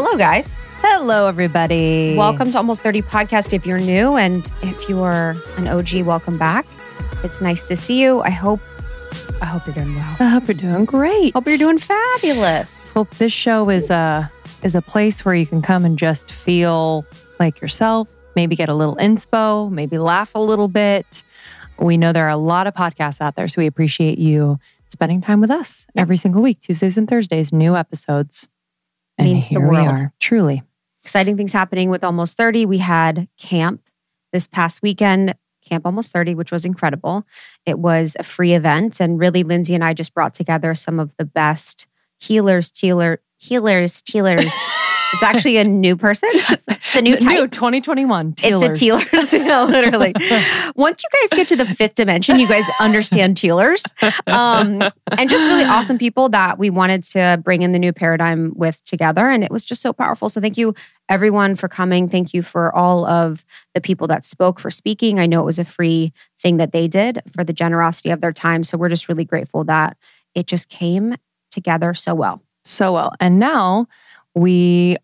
Hello, guys. Hello, everybody. Welcome to Almost 30 Podcast if you're new, and if you are an OG, welcome back. It's nice to see you. I hope you're doing well. I hope you're doing great. Hope you're doing fabulous. Hope this show is a place where you can come and just feel like yourself, maybe get a little inspo, maybe laugh a little bit. We know there are a lot of podcasts out there, so we appreciate you spending time with us every single week, Tuesdays and Thursdays, new episodes. And Means here the world. we are, truly. Exciting things happening with Almost 30. We had camp this past weekend, Camp Almost 30, which was incredible. It was a free event, and really Lindsay and I just brought together some of the best healers. It's actually a new person. It's the new type. New 2021 Tealers. It's a Tealers, literally. Once you guys get to the fifth dimension, you guys understand Tealers. And just really awesome people that we wanted to bring in the new paradigm with together. And it was just so powerful. So thank you, everyone, for coming. Thank you for all of the people that spoke for speaking. I know it was a free thing that they did for the generosity of their time. So we're just really grateful that it just came together so well. So well. And now we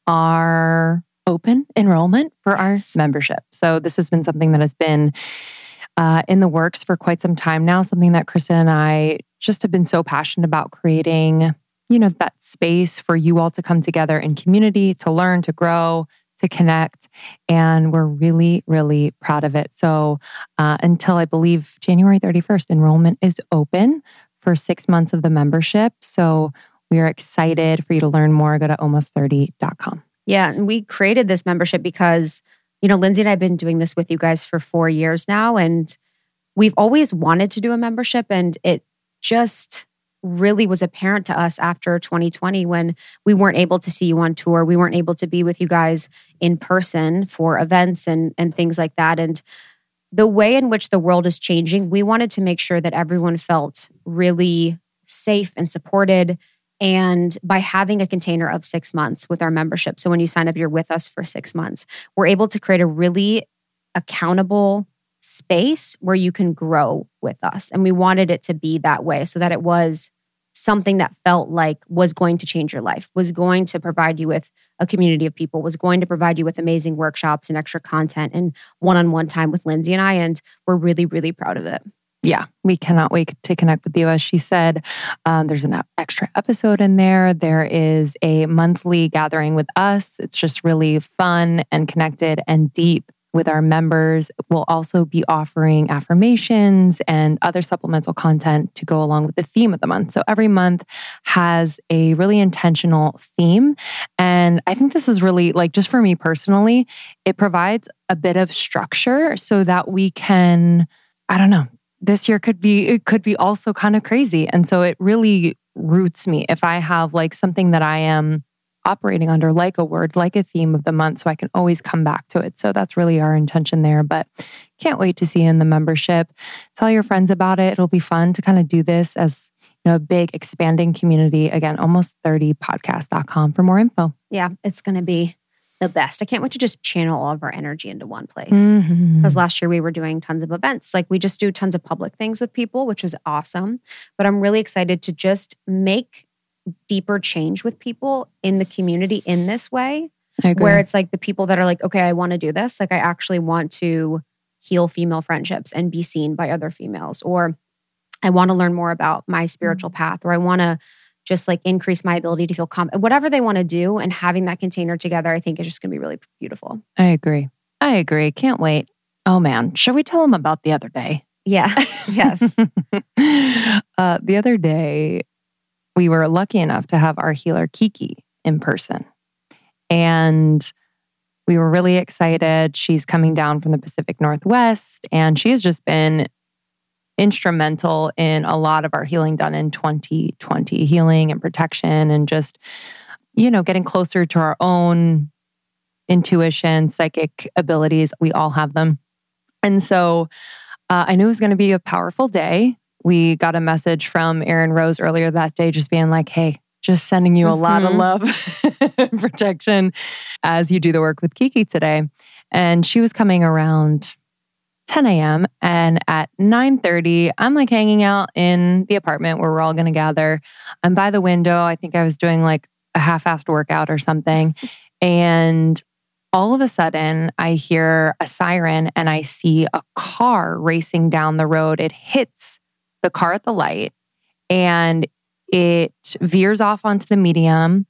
are open enrollment for our membership. So this has been something that has been in the works for quite some time now, something that Kristen and I just have been so passionate about creating, that space for you all to come together in community, to learn, to grow, to connect. And we're really, really proud of it. So until I believe January 31st, enrollment is open for 6 months of the membership. So we are excited for you to learn more. Go to almost30.com. Yeah. And we created this membership because, Lindsay and I have been doing this with you guys for 4 years now. And we've always wanted to do a membership. And it just really was apparent to us after 2020 when we weren't able to see you on tour. We weren't able to be with you guys in person for events and things like that. And the way in which the world is changing, we wanted to make sure that everyone felt really safe and supported. And by having a container of 6 months with our membership, so when you sign up, you're with us for 6 months, we're able to create a really accountable space where you can grow with us. And we wanted it to be that way so that it was something that felt like was going to change your life, was going to provide you with a community of people, was going to provide you with amazing workshops and extra content and one-on-one time with Lindsay and I. And we're really, really proud of it. Yeah, we cannot wait to connect with you. As she said, there's an extra episode in there. There is a monthly gathering with us. It's just really fun and connected and deep with our members. We'll also be offering affirmations and other supplemental content to go along with the theme of the month. So every month has a really intentional theme. And I think this is really, just for me personally, it provides a bit of structure so that we can, this year could be also kind of crazy. And so it really roots me if I have something that I am operating under, like a word, like a theme of the month, so I can always come back to it. So that's really our intention there. But can't wait to see you in the membership. Tell your friends about it. It'll be fun to kind of do this as a big expanding community. Again, almost30podcast.com for more info. Yeah, it's going to be the best. I can't wait to just channel all of our energy into one place. Because last year we were doing tons of events. We just do tons of public things with people, which was awesome. But I'm really excited to just make deeper change with people in the community in this way. Where it's the people that are okay, I want to do this. I actually want to heal female friendships and be seen by other females. Or I want to learn more about my spiritual path. Or I want to just increase my ability to feel confident. Whatever they want to do, and having that container together, I think is just going to be really beautiful. I agree. Can't wait. Oh man, should we tell them about the other day? Yeah. Yes. The other day, we were lucky enough to have our healer Kiki in person. And we were really excited. She's coming down from the Pacific Northwest, and she has just been instrumental in a lot of our healing done in 2020, healing and protection and just, getting closer to our own intuition, psychic abilities. We all have them. And so I knew it was going to be a powerful day. We got a message from Erin Rose earlier that day, just being hey, just sending you a lot of love and protection as you do the work with Kiki today. And she was coming around 10 a.m. And at 9:30, I'm hanging out in the apartment where we're all going to gather. I'm by the window. I think I was doing a half-assed workout or something. And all of a sudden, I hear a siren and I see a car racing down the road. It hits the car at the light and it veers off onto the median,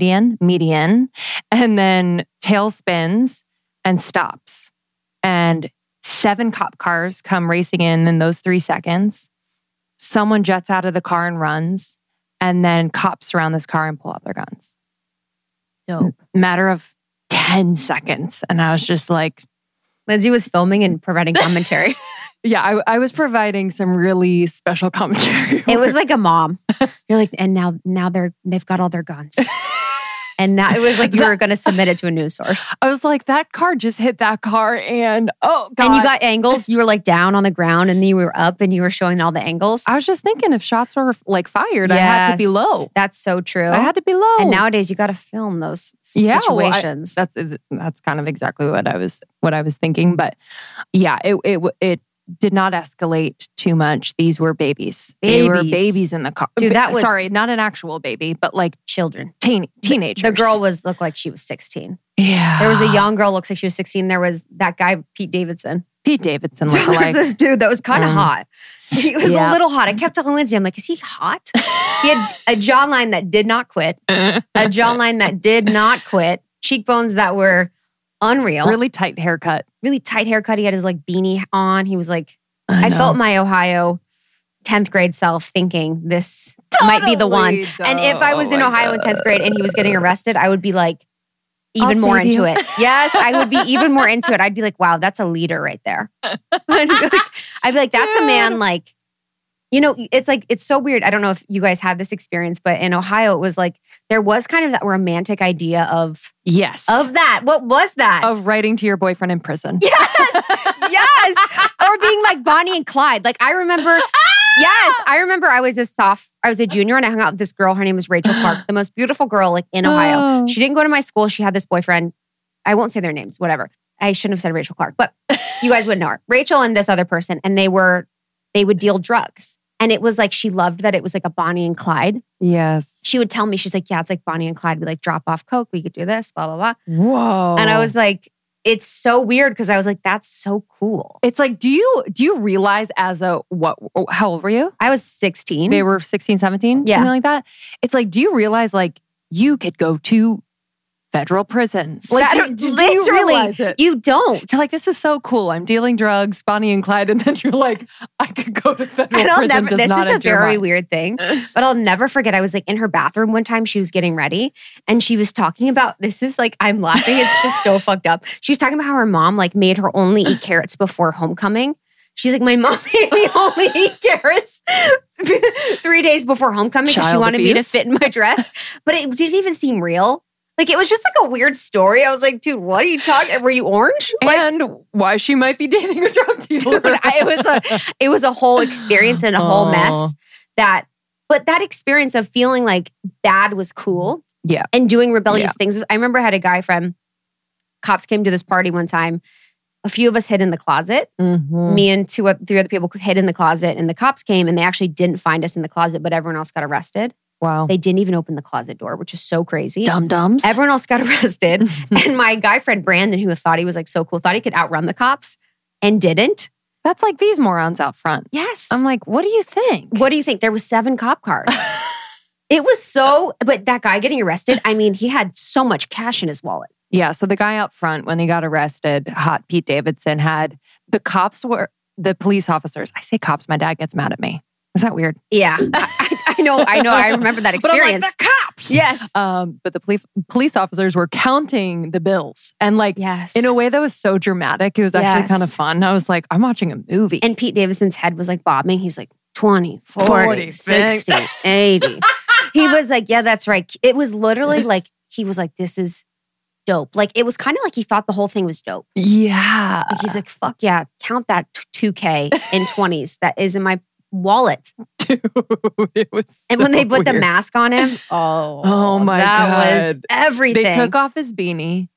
and then tail spins and stops. And 7 cop cars come racing in those 3 seconds. Someone jets out of the car and runs. And then cops surround this car and pull out their guns. Dope. Matter of 10 seconds. And I was just like... Lindsay was filming and providing commentary. Yeah, I was providing some really special commentary. It was like a mom. You're like, and now they've got all their guns. And now it was like you were going to submit it to a news source. I was like, that car just hit that car and oh God. And you got angles. You were like down on the ground and then you were up and you were showing all the angles. I was just thinking if shots were like fired, I had to be low. That's so true. I had to be low. And nowadays you got to film those situations. Well, that's kind of exactly what I was thinking. But yeah, it did not escalate too much. These were babies. They were babies in the car. Dude, that was... Sorry, not an actual baby, but like children. Teenagers. The girl looked like she was 16. Yeah. There was a young girl, looks like she was 16. There was that guy, Pete Davidson. Looked There like was this dude that was kind of hot. He was a little hot. I kept telling Lindsay, I'm like, is he hot? He had a jawline that did not quit. Cheekbones that were unreal. Really tight haircut. He had his like beanie on. He was like, I felt my Ohio 10th grade self thinking this might be the one. And if I was in Ohio in 10th grade and he was getting arrested, I would be like even more into it. Yes, I would be even more into it. I'd be like, wow, that's a leader right there. I'd be like, that's a man like, you know, it's like, it's so weird. I don't know if you guys had this experience, but in Ohio, it was like, there was kind of that romantic idea of... Yes. Of that. What was that? Of writing to your boyfriend in prison. Yes. Or being like Bonnie and Clyde. Like I remember... Yes. I remember I was a junior and I hung out with this girl. Her name was Rachel Clark, the most beautiful girl like in Ohio. Oh. She didn't go to my school. She had this boyfriend. I won't say their names, whatever. I shouldn't have said Rachel Clark, but you guys would know her. Rachel and this other person. And they would deal drugs. And it was like, she loved that it was like a Bonnie and Clyde. Yes. She would tell me, she's like, yeah, it's like Bonnie and Clyde. We like drop off coke. We could do this, blah, blah, blah. Whoa. And I was like, it's so weird because I was like, that's so cool. It's like, do you realize how old were you? I was 16. They were 16, 17? Yeah. Something like that? It's like, do you realize like you could go to federal prison? Like, do you realize it? You don't. It's like, this is so cool. I'm dealing drugs, Bonnie and Clyde, and then you're like, I could go to federal prison. This is a very weird thing, but I'll never forget. I was like in her bathroom one time. She was getting ready, and she was talking about. This is like I'm laughing. It's just so fucked up. She was talking about how her mom like made her only eat carrots before homecoming. She's like, my mom made me only eat carrots 3 days before homecoming because she wanted me to fit in my dress, but it didn't even seem real. Like, it was just like a weird story. I was like, dude, what are you talking? Were you orange? Like, and why she might be dating a drug dealer. Dude, it was a whole experience and a whole mess. But that experience of feeling like bad was cool. Yeah. And doing rebellious things. I remember I had a guy friend, cops came to this party one time. A few of us hid in the closet. Mm-hmm. Me and 3 other people hid in the closet, and the cops came and they actually didn't find us in the closet, but everyone else got arrested. Wow. They didn't even open the closet door, which is so crazy. Dum-dums. Everyone else got arrested. And my guy friend, Brandon, who thought he was like so cool, thought he could outrun the cops and didn't. That's like these morons out front. Yes. I'm like, what do you think? What do you think? There was 7 cop cars. It was so, but that guy getting arrested, I mean, he had so much cash in his wallet. Yeah. So the guy out front, when they got arrested, hot Pete Davidson had, the police officers. I say cops, my dad gets mad at me. Is that weird? Yeah. I know. I remember that experience. But I'm like, the cops. Yes. But the police officers were counting the bills. And like, in a way that was so dramatic, it was actually kind of fun. I was like, I'm watching a movie. And Pete Davidson's head was like bobbing. He's like, 20, 40, 60, 80. He was like, yeah, that's right. It was literally like, he was like, this is dope. Like, it was kind of like he thought the whole thing was dope. Yeah. Like, he's like, fuck yeah, count that 2K in 20s that is in my wallet. Dude, it was and when they put the mask on him, oh my God. That was everything. They took off his beanie.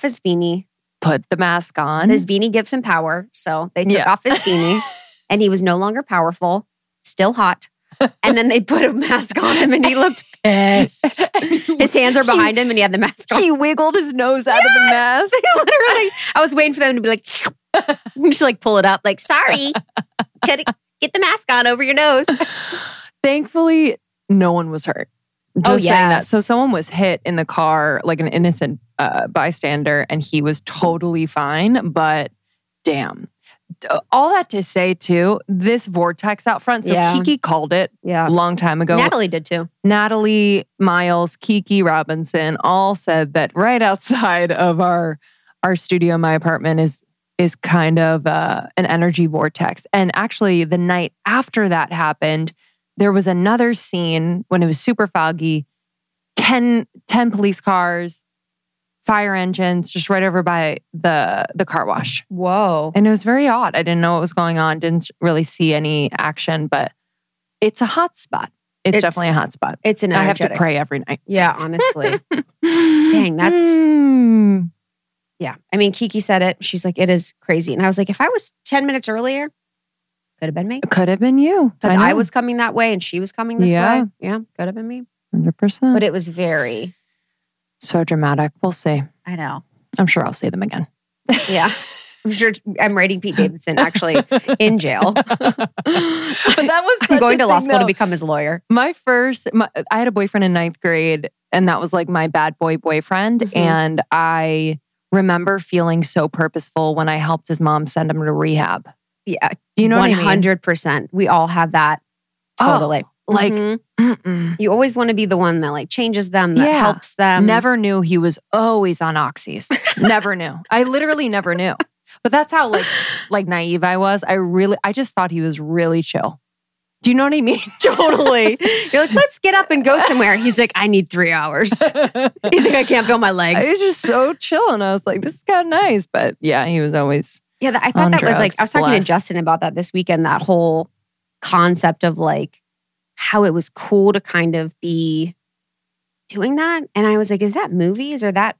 Put the mask on. His beanie gives him power. So they took off his beanie and he was no longer powerful, still hot. And then they put a mask on him and he looked pissed. His hands are behind him and he had the mask on. He wiggled his nose out of the mask. Literally, I was waiting for them to be like, just like pull it up. Like, sorry, get the mask on over your nose. Thankfully, no one was hurt. Just saying that. So someone was hit in the car, like an innocent bystander, and he was totally fine. But damn. All that to say too, this vortex out front. So Kiki called it a long time ago. Natalie did too. Natalie, Miles, Kiki Robinson all said that right outside of our studio, my apartment is kind of an energy vortex. And actually, the night after that happened, there was another scene when it was super foggy. 10 police cars, fire engines, just right over by the car wash. Whoa. And it was very odd. I didn't know what was going on. Didn't really see any action, but it's a hot spot. It's definitely a hot spot. It's an energetic. I have to pray every night. Yeah, honestly. Dang, that's... Yeah. I mean, Kiki said it. She's like, it is crazy. And I was like, if I was 10 minutes earlier, could have been me. Could have been you. Because I was coming that way and she was coming this way. Yeah, could have been me. 100%. But it was very... So dramatic. We'll see. I know. I'm sure I'll see them again. Yeah. I'm sure I'm writing Pete Davidson actually in jail. But that was I'm going to law school to become his lawyer. I had a boyfriend in 9th grade and that was like my bad boy boyfriend. Mm-hmm. And I remember feeling so purposeful when I helped his mom send him to rehab. Yeah. Do you know 100%. What I mean? 100%. We all have that. Totally. Like, you always want to be the one that like changes them, that helps them. Never knew he was always on oxys. Never knew. I literally never knew. But that's how like naive I was. I just thought he was really chill. Do you know what I mean? Totally. You're like, let's get up and go somewhere. He's like, I need 3 hours. He's like, I can't feel my legs. He's just so chill. And I was like, this is kind of nice. But yeah, he was always I thought that was like, I was talking to Justin about that this weekend, that whole concept of like, how it was cool to kind of be doing that. And I was like, is that movies or is that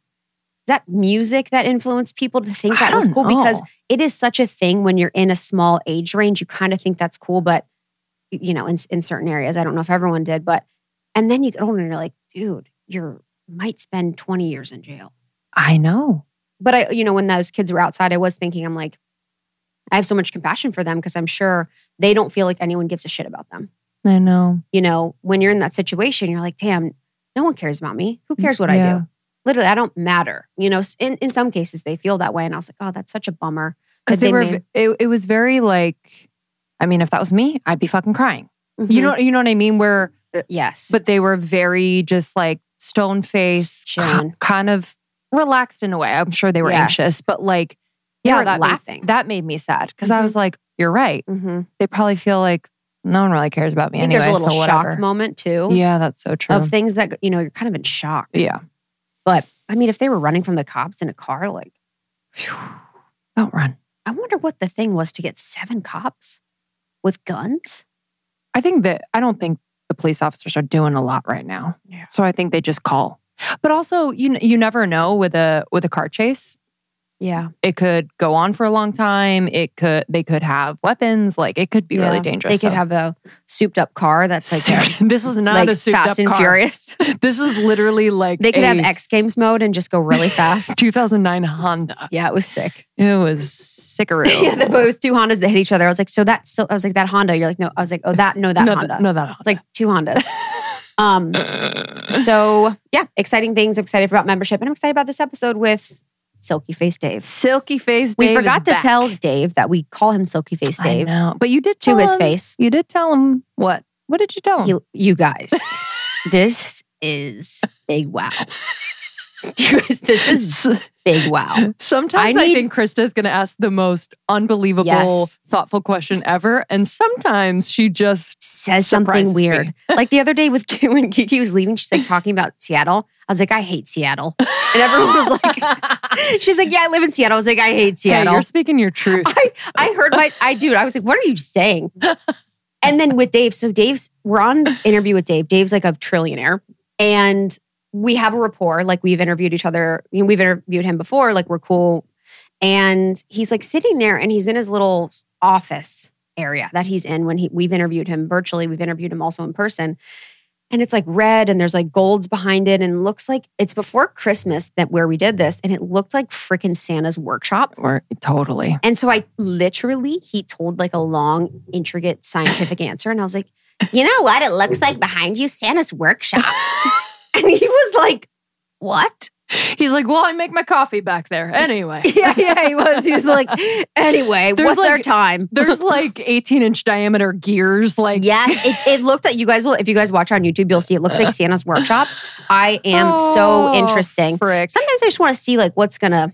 music that influenced people to think that was cool? Because it is such a thing when you're in a small age range, you kind of think that's cool. But, you know, in certain areas, I don't know if everyone did, but, and then you get older and you're like, dude, you might spend 20 years in jail. I know. But when those kids were outside, I was thinking, I'm like, I have so much compassion for them because I'm sure they don't feel like anyone gives a shit about them. I know. You know, when you're in that situation, you're like, damn, no one cares about me. Who cares what I do? Literally, I don't matter. You know, in some cases they feel that way. And I was like, oh, that's such a bummer. Because it was very like, I mean, if that was me, I'd be fucking crying. Mm-hmm. You know what I mean? Where, yes. But they were very just like stone-faced, kind of relaxed in a way. I'm sure they were anxious, but like, that laughing. That made me sad because I was like, you're right. Mm-hmm. They probably feel like, no one really cares about me anyway. There's a little shock moment too. Yeah, that's so true. Of things that, you're kind of in shock. Yeah. But I mean, if they were running from the cops in a car, like, don't run. I wonder what the thing was to get 7 cops with guns. I don't think the police officers are doing a lot right now. Yeah. So I think they just call. But also, you never know with a car chase. Yeah. It could go on for a long time. They could have weapons. Like it could be really dangerous. They could have a souped up car that's like this was not like a souped Fast up and car. Furious. This was literally like they could have X Games mode and just go really fast. 2009 Honda. Yeah, it was sick. It was sickaroo. Yeah, but it was 2 Hondas that hit each other. I was like, I was like, that Honda. You're like, no. I was like, oh, that Honda. No, that Honda. It's like 2 Hondas. So yeah, exciting things. I'm excited about membership, and I'm excited about this episode with Silky Face Dave. Silky Face Dave. We forgot to tell Dave that we call him Silky Face Dave. I know. But you did to his face. You did tell him what? What did you tell him? You guys, this is big wow. This is big wow. Sometimes I think Krista's going to ask the most unbelievable, thoughtful question ever. And sometimes she just says something weird. Like the other day when Kiki was leaving, she's like talking about Seattle. I was like, I hate Seattle. And everyone was like, she's like, yeah, I live in Seattle. I was like, I hate Seattle. Hey, you're speaking your truth. I heard I was like, what are you saying? And then with Dave, we're on interview with Dave. Dave's like a trillionaire. And we have a rapport. Like we've interviewed each other. We've interviewed him before. Like we're cool. And he's like sitting there and he's in his little office area that he's in when we've interviewed him virtually. We've interviewed him also in person. and it's like red and there's like golds behind it. And it looks like it's before Christmas where we did this. And it looked like freaking Santa's workshop. Totally. And so he told like a long, intricate scientific answer. And I was like, you know what? It looks like behind you, Santa's workshop. And he was like, what? He's like, well, I make my coffee back there. Anyway. yeah, he was. He's like, anyway, what's our time? There's like 18-inch diameter gears. Like, yeah, it looked like if you guys watch on YouTube, you'll see it looks like Santa's workshop. I am so interesting. Frick. Sometimes I just want to see like what's gonna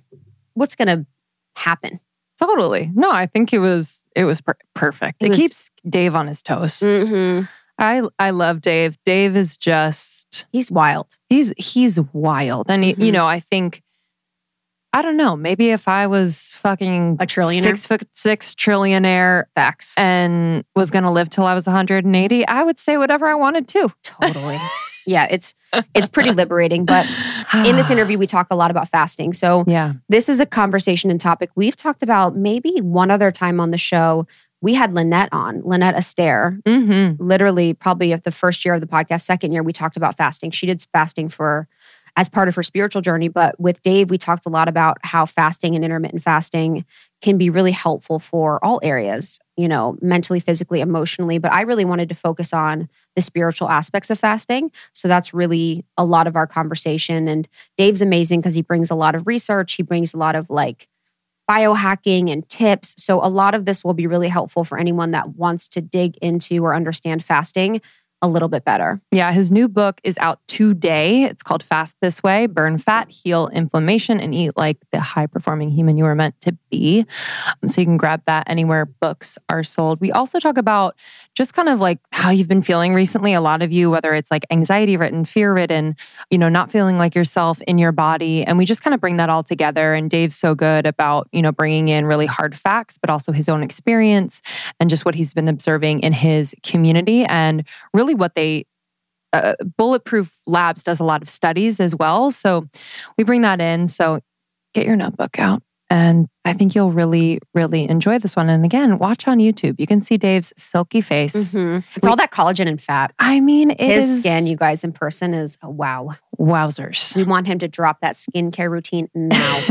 happen. Totally. No, I think it was perfect. It keeps Dave on his toes. Mm-hmm. I love Dave. Dave is just... He's wild. He's wild. And, I think... I don't know. Maybe if I was fucking... a trillionaire? 6'6" trillionaire... Facts. And was going to live till I was 180, I would say whatever I wanted to. Totally. Yeah, it's pretty liberating. But in this interview, we talk a lot about fasting. So this is a conversation and topic we've talked about maybe one other time on the show. We had Lynette Astaire, literally probably of the first year of the podcast, second year, we talked about fasting. She did fasting as part of her spiritual journey. But with Dave, we talked a lot about how fasting and intermittent fasting can be really helpful for all areas, mentally, physically, emotionally. But I really wanted to focus on the spiritual aspects of fasting. So that's really a lot of our conversation. And Dave's amazing because he brings a lot of research. He brings a lot of biohacking and tips. So a lot of this will be really helpful for anyone that wants to dig into or understand fasting a little bit better. Yeah, his new book is out today. It's called Fast This Way, Burn Fat, Heal Inflammation, and Eat Like the High-Performing Human You Were Meant to Be. So you can grab that anywhere books are sold. We also talk about just kind of like how you've been feeling recently. A lot of you, whether it's like anxiety-ridden, fear-ridden, not feeling like yourself in your body. And we just kind of bring that all together. And Dave's so good about, bringing in really hard facts, but also his own experience and just what he's been observing in his community and really what they Bulletproof Labs does a lot of studies as well. So we bring that in. So get your notebook out. And I think you'll really, really enjoy this one. And again, watch on YouTube. You can see Dave's silky face. Mm-hmm. It's all that collagen and fat. I mean, his skin, you guys, in person is a wow. Wowzers. We want him to drop that skincare routine now.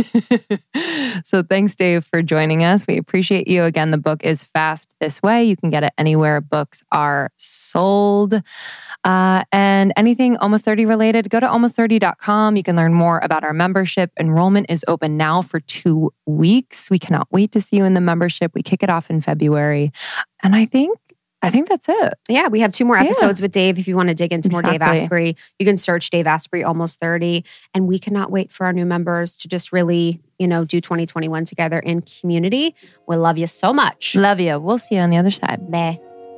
So thanks, Dave, for joining us. We appreciate you. Again, the book is Fast This Way. You can get it anywhere books are sold. And anything Almost 30 related, go to almost30.com. You can learn more about our membership. Enrollment is open now for 2 weeks. We cannot wait to see you in the membership. We kick it off in February. And I think that's it. Yeah, we have 2 more episodes with Dave. If you want to dig into more Dave Asprey, you can search Dave Asprey Almost 30. And we cannot wait for our new members to just really, do 2021 together in community. We love you so much. Love you. We'll see you on the other side. Bye.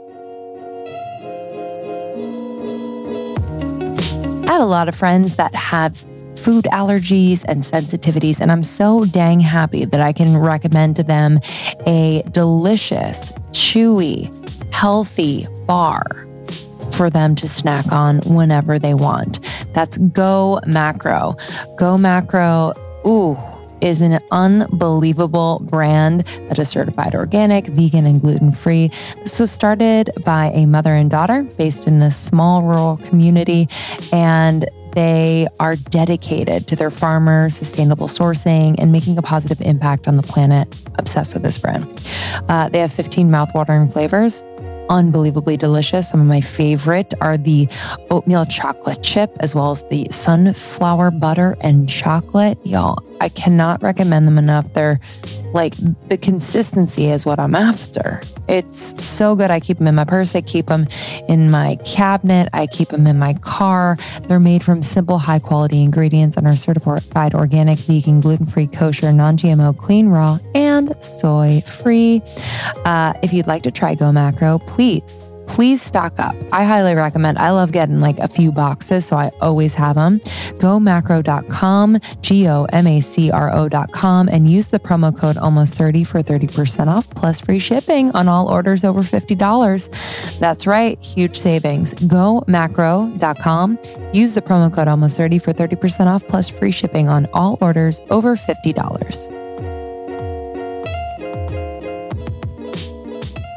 I have a lot of friends that have food allergies and sensitivities, and I'm so dang happy that I can recommend to them a delicious, chewy, healthy bar for them to snack on whenever they want. That's Go Macro. Go Macro, is an unbelievable brand that is certified organic, vegan, and gluten-free. This was started by a mother and daughter based in a small rural community, and they are dedicated to their farmers, sustainable sourcing, and making a positive impact on the planet. Obsessed with this brand. They have 15 mouthwatering flavors. Unbelievably delicious. Some of my favorite are the oatmeal chocolate chip, as well as the sunflower butter and chocolate. Y'all, I cannot recommend them enough. They're like, the consistency is what I'm after. It's so good. I keep them in my purse. I keep them in my cabinet. I keep them in my car. They're made from simple, high quality ingredients and are certified organic, vegan, gluten-free, kosher, non-GMO, clean, raw, and soy-free. If you'd like to try Go Macro, please stock up. I highly recommend. I love getting like a few boxes, so I always have them. GoMacro.com, GoMacro.com, and use the promo code Almost30 for 30% off plus free shipping on all orders over $50. That's right, huge savings. GoMacro.com. Use the promo code Almost30 for 30% off plus free shipping on all orders over $50.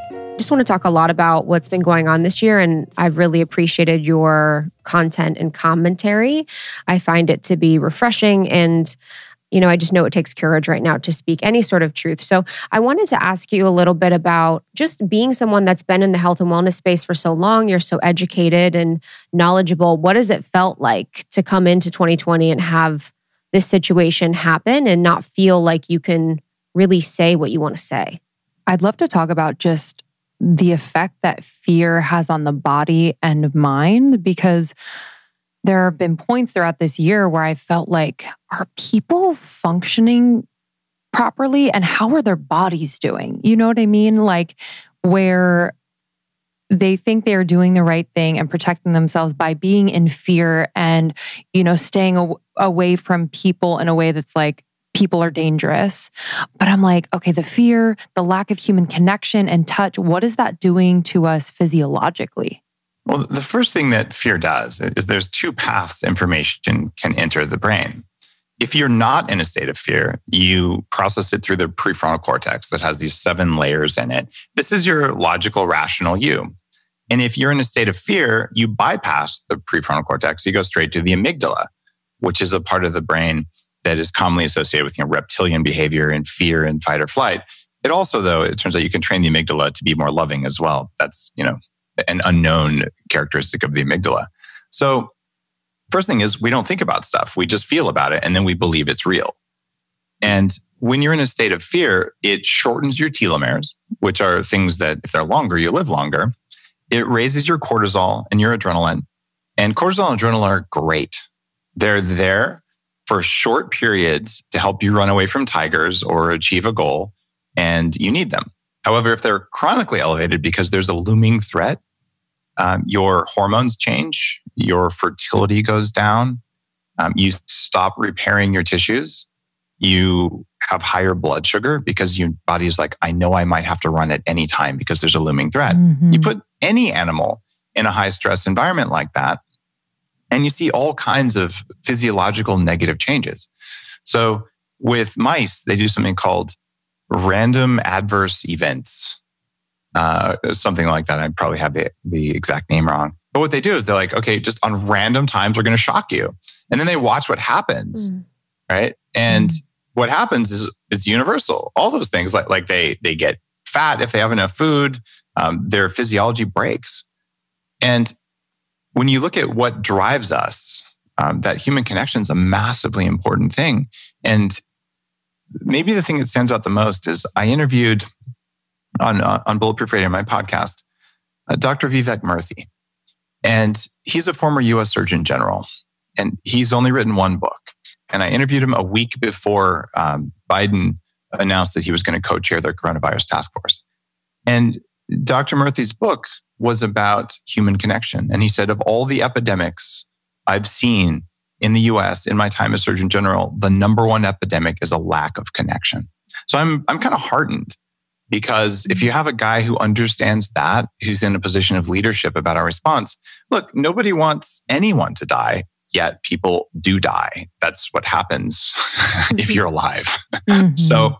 just want to talk a lot about what's been going on this year. And I've really appreciated your content and commentary. I find it to be refreshing. And, I just know it takes courage right now to speak any sort of truth. So I wanted to ask you a little bit about just being someone that's been in the health and wellness space for so long. You're so educated and knowledgeable. What has it felt like to come into 2020 and have this situation happen and not feel like you can really say what you want to say? I'd love to talk about just the effect that fear has on the body and mind, because there have been points throughout this year where I felt like, are people functioning properly and how are their bodies doing? You know what I mean? Like where they think they're doing the right thing and protecting themselves by being in fear and, staying away from people in a way that's like, people are dangerous. But I'm like, okay, the fear, the lack of human connection and touch, what is that doing to us physiologically? Well, the first thing that fear does is there's two paths information can enter the brain. If you're not in a state of fear, you process it through the prefrontal cortex that has these 7 layers in it. This is your logical, rational you. And if you're in a state of fear, you bypass the prefrontal cortex. You go straight to the amygdala, which is a part of the brain that is commonly associated with reptilian behavior and fear and fight or flight. It also, though, it turns out you can train the amygdala to be more loving as well. That's, an unknown characteristic of the amygdala. So first thing is we don't think about stuff. We just feel about it and then we believe it's real. And when you're in a state of fear, it shortens your telomeres, which are things that if they're longer, you live longer. It raises your cortisol and your adrenaline. And cortisol and adrenaline are great. They're there for short periods to help you run away from tigers or achieve a goal, and you need them. However, if they're chronically elevated because there's a looming threat, your hormones change, your fertility goes down, you stop repairing your tissues, you have higher blood sugar because your body is like, I know I might have to run at any time because there's a looming threat. Mm-hmm. You put any animal in a high stress environment like that, and you see all kinds of physiological negative changes. So with mice, they do something called random adverse events, something like that. I probably have the exact name wrong. But what they do is they're like, okay, just on random times, we're going to shock you. And then they watch what happens, right? And what happens is universal. All those things, like they get fat if they have enough food, their physiology breaks. And when you look at what drives us, that human connection is a massively important thing. And maybe the thing that stands out the most is I interviewed on Bulletproof Radio, my podcast, Dr. Vivek Murthy. And he's a former US Surgeon General. And he's only written one book. And I interviewed him a week before Biden announced that he was going to co-chair the coronavirus task force. And Dr. Murthy's book was about human connection. And he said, of all the epidemics I've seen in the US in my time as Surgeon General, the number one epidemic is a lack of connection. So I'm kind of heartened, because if you have a guy who understands that, who's in a position of leadership about our response, look, nobody wants anyone to die, yet people do die. That's what happens if you're alive. Mm-hmm. So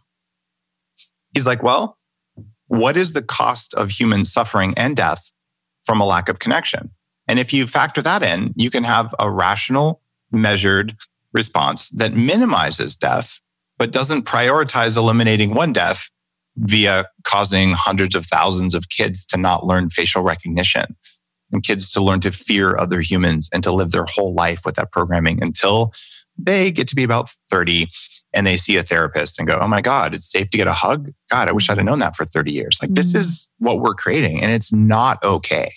he's like, well, what is the cost of human suffering and death from a lack of connection? And if you factor that in, you can have a rational, measured response that minimizes death, but doesn't prioritize eliminating one death via causing hundreds of thousands of kids to not learn facial recognition and kids to learn to fear other humans and to live their whole life with that programming until they get to be about 30 and they see a therapist and go, oh my God, it's safe to get a hug? God, I wish I'd have known that for 30 years. Like, this is what we're creating, and it's not okay.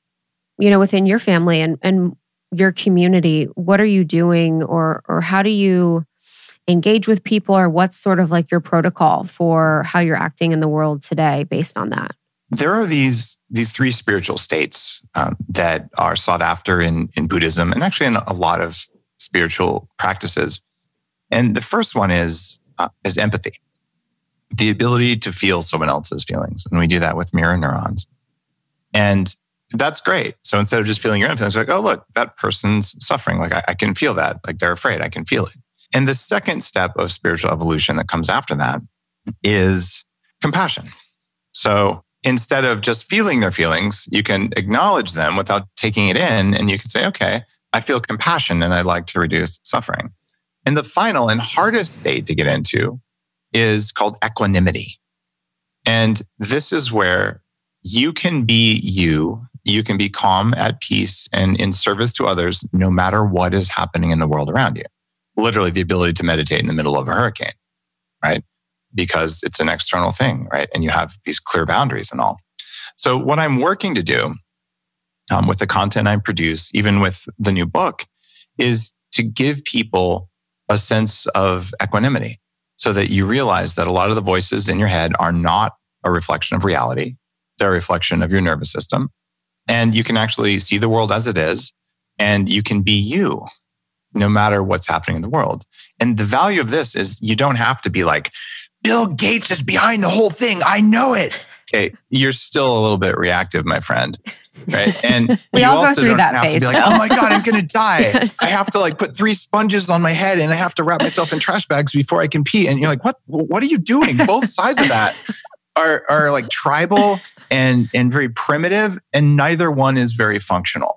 Within your family and your community, what are you doing, or how do you engage with people, or what's sort of like your protocol for how you're acting in the world today based on that? There are these 3 spiritual states that are sought after in Buddhism, and actually in a lot of spiritual practices. And the first one is empathy, the ability to feel someone else's feelings. And we do that with mirror neurons. And that's great. So instead of just feeling your own feelings, like, oh, look, that person's suffering. Like, I can feel that. Like, they're afraid. I can feel it. And the second step of spiritual evolution that comes after that is compassion. So instead of just feeling their feelings, you can acknowledge them without taking it in. And you can say, okay, I feel compassion and I'd like to reduce suffering. And the final and hardest state to get into is called equanimity. And this is where you can be you. You can be calm, at peace, and in service to others, no matter what is happening in the world around you. Literally the ability to meditate in the middle of a hurricane, right? Because it's an external thing, right? And you have these clear boundaries and all. So what I'm working to do with the content I produce, even with the new book, is to give people a sense of equanimity so that you realize that a lot of the voices in your head are not a reflection of reality. They're a reflection of your nervous system. And you can actually see the world as it is, and you can be you no matter what's happening in the world. And the value of this is you don't have to be like, Bill Gates is behind the whole thing. I know it. Okay, you're still a little bit reactive, my friend. Right? And we you all go also through don't that have phase. to be like, oh my God, I'm going to die. Yes. I have to like put 3 sponges on my head and I have to wrap myself in trash bags before I can pee. And you're like, what are you doing? Both sides of that are like tribal and very primitive, and neither one is very functional.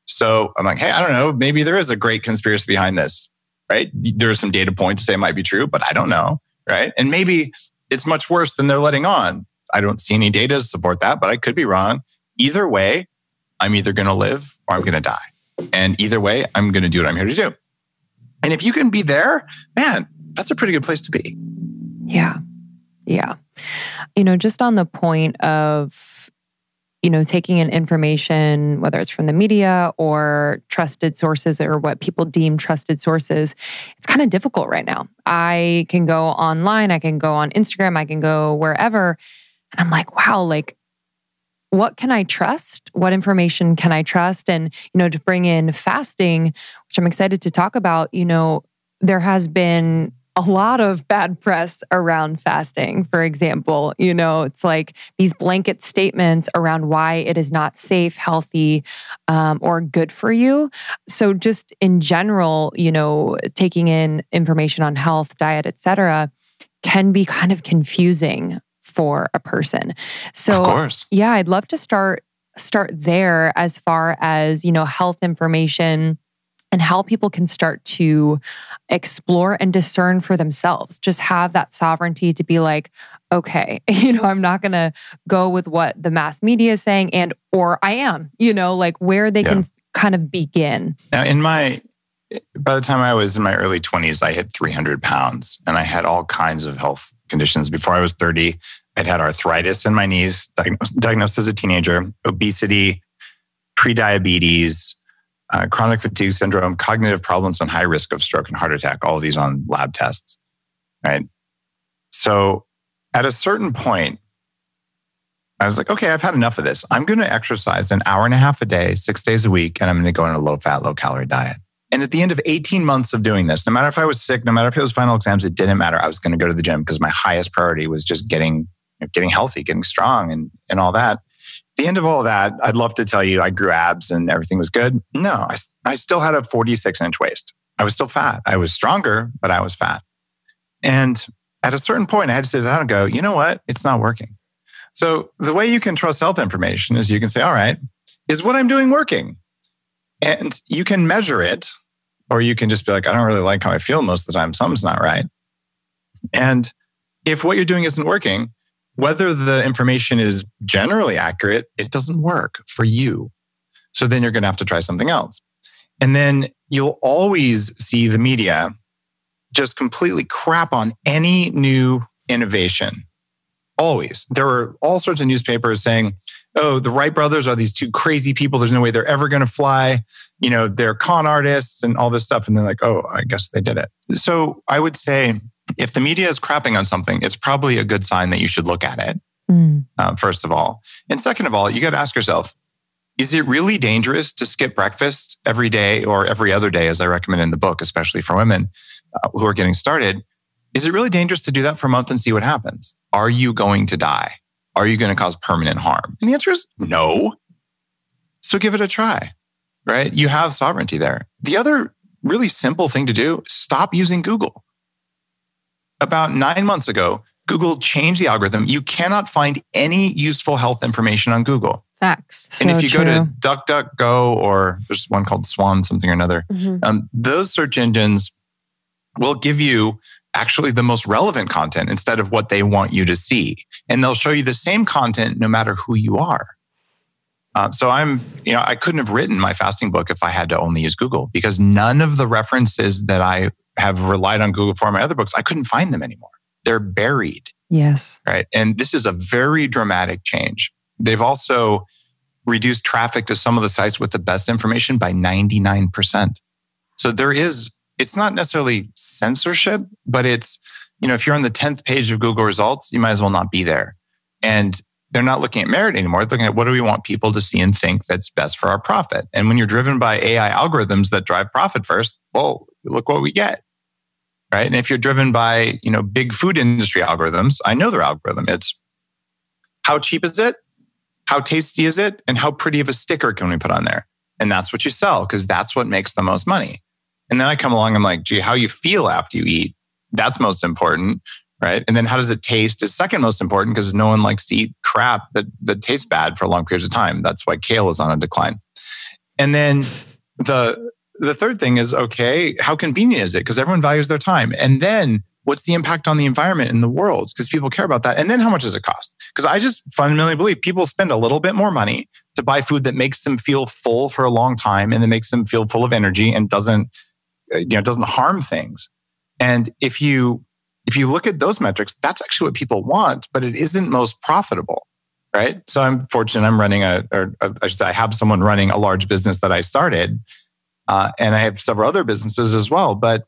So I'm like, hey, I don't know, maybe there is a great conspiracy behind this, right? There are some data points to say it might be true, but I don't know, right? And maybe it's much worse than they're letting on. I don't see any data to support that, but I could be wrong. Either way, I'm either going to live or I'm going to die. And either way, I'm going to do what I'm here to do. And if you can be there, man, that's a pretty good place to be. Yeah. Yeah. Just on the point of, taking in information, whether it's from the media or trusted sources or what people deem trusted sources, it's kind of difficult right now. I can go online, I can go on Instagram, I can go wherever. And I'm like, wow, like, what can I trust? What information can I trust? And, to bring in fasting, which I'm excited to talk about, there has been a lot of bad press around fasting, for example. It's like these blanket statements around why it is not safe, healthy, or good for you. So just in general, taking in information on health, diet, etc., can be kind of confusing for a person. So, of course. Yeah, I'd love to start there as far as, health information and how people can start to explore and discern for themselves. Just have that sovereignty to be like, okay, I'm not going to go with what the mass media is saying or I am, like where they can kind of begin. Now, by the time I was in my early 20s, I hit 300 pounds and I had all kinds of health conditions. Before I was 30, I'd had arthritis in my knees, diagnosed as a teenager, obesity, prediabetes, chronic fatigue syndrome, cognitive problems, and high risk of stroke and heart attack, all of these on lab tests, right? So at a certain point, I was like, okay, I've had enough of this. I'm going to exercise an hour and a half a day, 6 days a week, and I'm going to go on a low-fat, low-calorie diet. And at the end of 18 months of doing this, no matter if I was sick, no matter if it was final exams, it didn't matter. I was going to go to the gym because my highest priority was just getting healthy, getting strong and all that. At the end of all that, I'd love to tell you I grew abs and everything was good. No, I still had a 46-inch waist. I was still fat. I was stronger, but I was fat. And at a certain point, I had to sit down and go, you know what? It's not working. So the way you can trust health information is you can say, all right, is what I'm doing working? And you can measure it, or you can just be like, I don't really like how I feel most of the time. Something's not right. And if what you're doing isn't working, whether the information is generally accurate, it doesn't work for you. So then you're going to have to try something else. And then you'll always see the media just completely crap on any new innovation. Always. There are all sorts of newspapers saying, oh, the Wright brothers are these 2 crazy people. There's no way they're ever going to fly. They're con artists and all this stuff. And they're like, oh, I guess they did it. So I would say if the media is crapping on something, it's probably a good sign that you should look at it, first of all. And second of all, you got to ask yourself, is it really dangerous to skip breakfast every day or every other day, as I recommend in the book, especially for women who are getting started? Is it really dangerous to do that for a month and see what happens? Are you going to die? Are you going to cause permanent harm? And the answer is no. So give it a try, right? You have sovereignty there. The other really simple thing to do, stop using Google. About 9 months ago, Google changed the algorithm. You cannot find any useful health information on Google. Facts. And So if you true. go to DuckDuckGo, or there's one called Swan something or another, those search engines will give you actually the most relevant content instead of what they want you to see. And they'll show you the same content no matter who you are. So I couldn't have written my fasting book if I had to only use Google, because none of the references that I have relied on Google for in my other books, I couldn't find them anymore. They're buried. Yes. Right. And this is a very dramatic change. They've also reduced traffic to some of the sites with the best information by 99%. So it's not necessarily censorship, but it's, if you're on the 10th page of Google results, you might as well not be there. And they're not looking at merit anymore. They're looking at what do we want people to see and think that's best for our profit. And when you're driven by AI algorithms that drive profit first, well, look what we get. Right. And if you're driven by, big food industry algorithms, I know their algorithm. It's how cheap is it? How tasty is it? And how pretty of a sticker can we put on there? And that's what you sell, because that's what makes the most money. And then I come along, I'm like, gee, how you feel after you eat, that's most important. Right. And then how does it taste is second most important, because no one likes to eat crap that tastes bad for long periods of time. That's why kale is on a decline. And then the third thing is, okay, how convenient is it? Because everyone values their time. And then what's the impact on the environment in the world? Because people care about that. And then how much does it cost? Because I just fundamentally believe people spend a little bit more money to buy food that makes them feel full for a long time and that makes them feel full of energy and doesn't harm things. And if you look at those metrics, that's actually what people want, but it isn't most profitable, right? So I'm fortunate. I'm running I have someone running a large business that I started, and I have several other businesses as well. But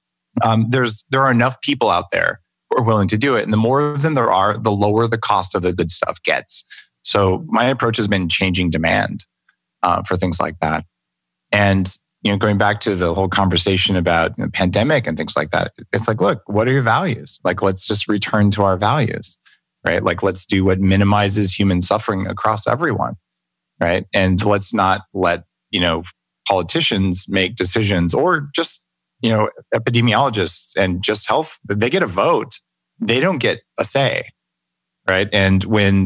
there are enough people out there who are willing to do it, and the more of them there are, the lower the cost of the good stuff gets. So my approach has been changing demand for things like that, and going back to the whole conversation about the pandemic and things like that, it's like, look, what are your values? Like, let's just return to our values, right? Like, let's do what minimizes human suffering across everyone, right? And let's not let, politicians make decisions, or just, epidemiologists and just health, they get a vote. They don't get a say, right? And when,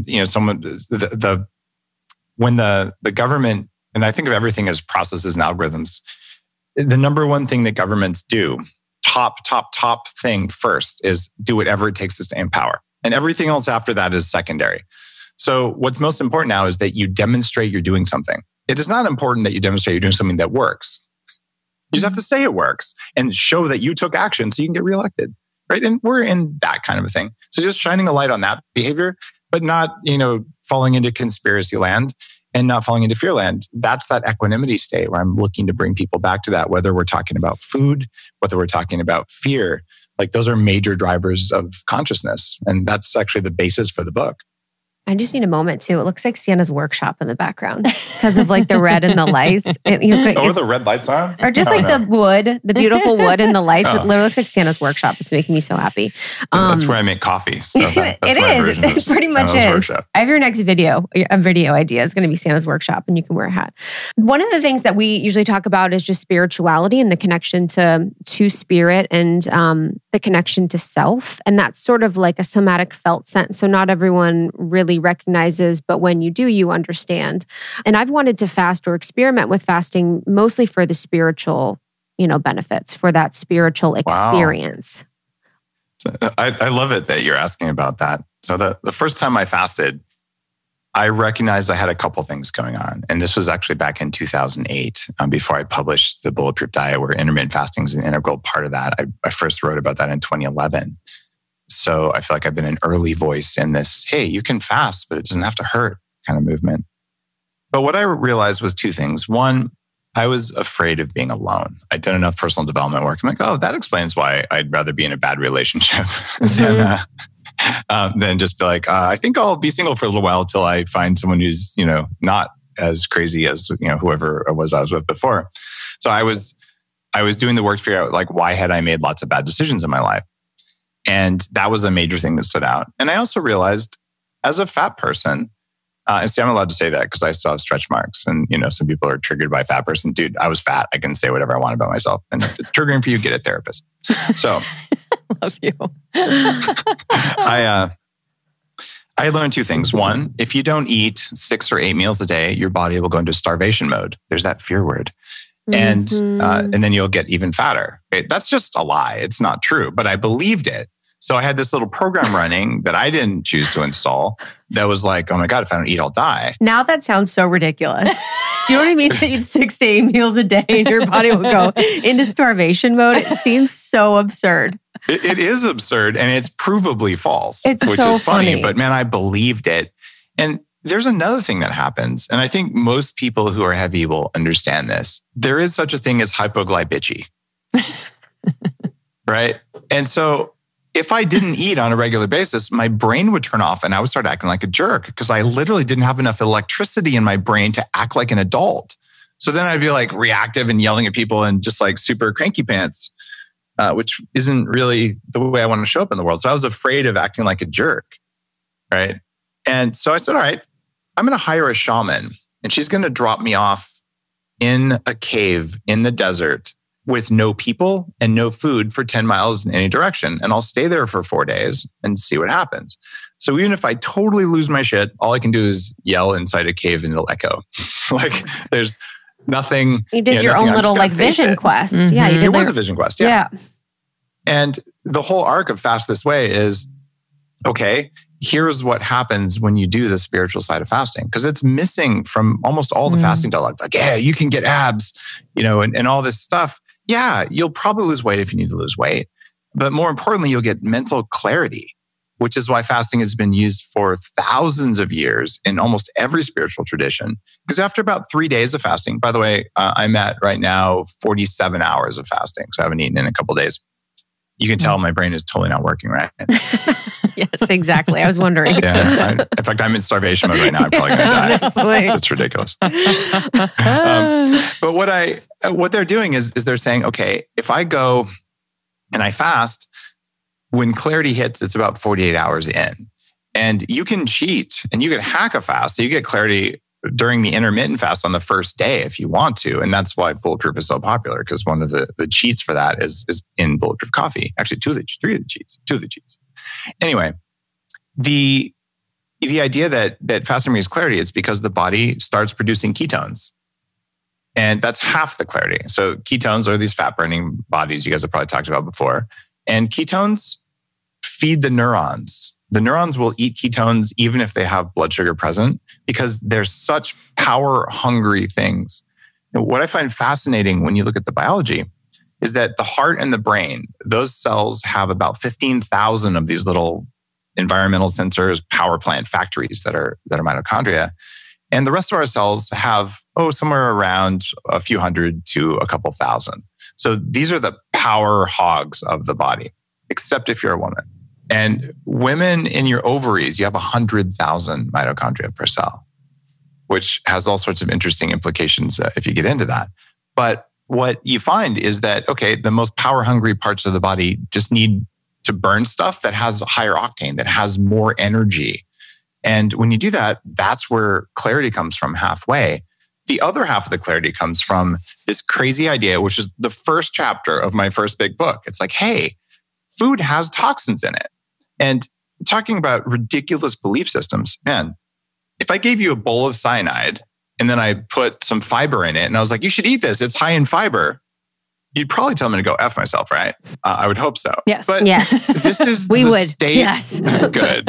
when the government, and I think of everything as processes and algorithms, the number one thing that governments do, top thing first, is do whatever it takes to stay in power. And everything else after that is secondary. So what's most important now is that you demonstrate you're doing something. It is not important that you demonstrate you're doing something that works. You just have to say it works and show that you took action so you can get reelected, right? And we're in that kind of a thing. So just shining a light on that behavior, but not, falling into conspiracy land and not falling into fear land. That's that equanimity state where I'm looking to bring people back to that, whether we're talking about food, whether we're talking about fear. Like, those are major drivers of consciousness. And that's actually the basis for the book. I just need a moment too. It looks like Sienna's workshop in the background because of like the red and the lights. The red lights on? Or just like the wood, the beautiful wood and the lights. It literally looks like Sienna's workshop. It's making me so happy. That's where I make coffee. So that's it is. It pretty much is. Workshop. I have your next video idea. It's going to be Sienna's workshop and you can wear a hat. One of the things that we usually talk about is just spirituality and the connection to spirit and the connection to self. And that's sort of like a somatic felt sense. So not everyone really recognizes, but when you do, you understand. And I've wanted to fast or experiment with fasting mostly for the spiritual, benefits, for that spiritual experience. Wow. I love it that you're asking about that. So the first time I fasted, I recognized I had a couple things going on. And this was actually back in 2008, before I published The Bulletproof Diet, where intermittent fasting is an integral part of that. I first wrote about that in 2011. So I feel like I've been an early voice in this, hey, you can fast, but it doesn't have to hurt kind of movement. But what I realized was two things. One, I was afraid of being alone. I'd done enough personal development work. I'm like, oh, that explains why I'd rather be in a bad relationship than just be like, I think I'll be single for a little while till I find someone who's, not as crazy as, whoever I was with before. So I was doing the work to figure out, like, why had I made lots of bad decisions in my life? And that was a major thing that stood out. And I also realized, as a fat person, and see, I'm allowed to say that because I still have stretch marks. And, some people are triggered by fat person. Dude, I was fat. I can say whatever I want about myself. And if it's triggering for you, get a therapist. So Love you. I learned two things. One, if you don't eat 6 or 8 meals a day, your body will go into starvation mode. There's that fear word. And then you'll get even fatter. Okay? That's just a lie. It's not true, but I believed it. So I had this little program running that I didn't choose to install that was like, oh my God, if I don't eat, I'll die. Now that sounds so ridiculous. Do you know what I mean? To eat 6 to 8 meals a day and your body will go into starvation mode. It seems so absurd. It is absurd and it's provably false, which is funny. But man, I believed it. And there's another thing that happens. And I think most people who are heavy will understand this. There is such a thing as hypoglycemia, right? And so if I didn't eat on a regular basis, my brain would turn off and I would start acting like a jerk because I literally didn't have enough electricity in my brain to act like an adult. So then I'd be like reactive and yelling at people and just like super cranky pants, which isn't really the way I want to show up in the world. So I was afraid of acting like a jerk, right? And so I said, all right, I'm going to hire a shaman and she's going to drop me off in a cave in the desert with no people and no food for 10 miles in any direction. And I'll stay there for 4 days and see what happens. So even if I totally lose my shit, all I can do is yell inside a cave and it'll echo. Like there's nothing. You did your own little like vision quest. Mm-hmm. Yeah, you did. It was a vision quest. Yeah. And the whole arc of Fast This Way is, okay, here's what happens when you do the spiritual side of fasting. Because it's missing from almost all the fasting dialogue. Like, yeah, you can get abs, and all this stuff. Yeah, you'll probably lose weight if you need to lose weight. But more importantly, you'll get mental clarity, which is why fasting has been used for thousands of years in almost every spiritual tradition. Because after about 3 days of fasting, by the way, I'm at right now 47 hours of fasting. So I haven't eaten in a couple of days. You can tell my brain is totally not working, right? Yes, exactly. I was wondering. Yeah, in fact, I'm in starvation mode right now. I'm probably going to die. It's ridiculous. But what they're doing is they're saying, okay, if I go and I fast, when clarity hits, it's about 48 hours in. And you can cheat and you can hack a fast. So you get clarity during the intermittent fast on the first day if you want to. And that's why Bulletproof is so popular, because one of the cheats for that is in Bulletproof coffee. Actually, two of the cheats. Anyway, the idea that fasting brings clarity is because the body starts producing ketones. And that's half the clarity. So ketones are these fat burning bodies you guys have probably talked about before. And ketones feed the neurons. The neurons will eat ketones even if they have blood sugar present because they're such power hungry things. And what I find fascinating when you look at the biology is that the heart and the brain, those cells have about 15,000 of these little environmental sensors, power plant factories that are mitochondria. And the rest of our cells have, somewhere around a few hundred to a couple thousand. So these are the power hogs of the body, except if you're a woman. And women in your ovaries, you have 100,000 mitochondria per cell, which has all sorts of interesting implications if you get into that. But what you find is that, okay, the most power hungry parts of the body just need to burn stuff that has higher octane, that has more energy. And when you do that, that's where clarity comes from halfway. The other half of the clarity comes from this crazy idea, which is the first chapter of my first big book. It's like, hey, food has toxins in it. And talking about ridiculous belief systems, man, if I gave you a bowl of cyanide and then I put some fiber in it and I was like, you should eat this, it's high in fiber, you'd probably tell me to go F myself, right? I would hope so. Yes. But yes. This is we the would. state. Yes. Good.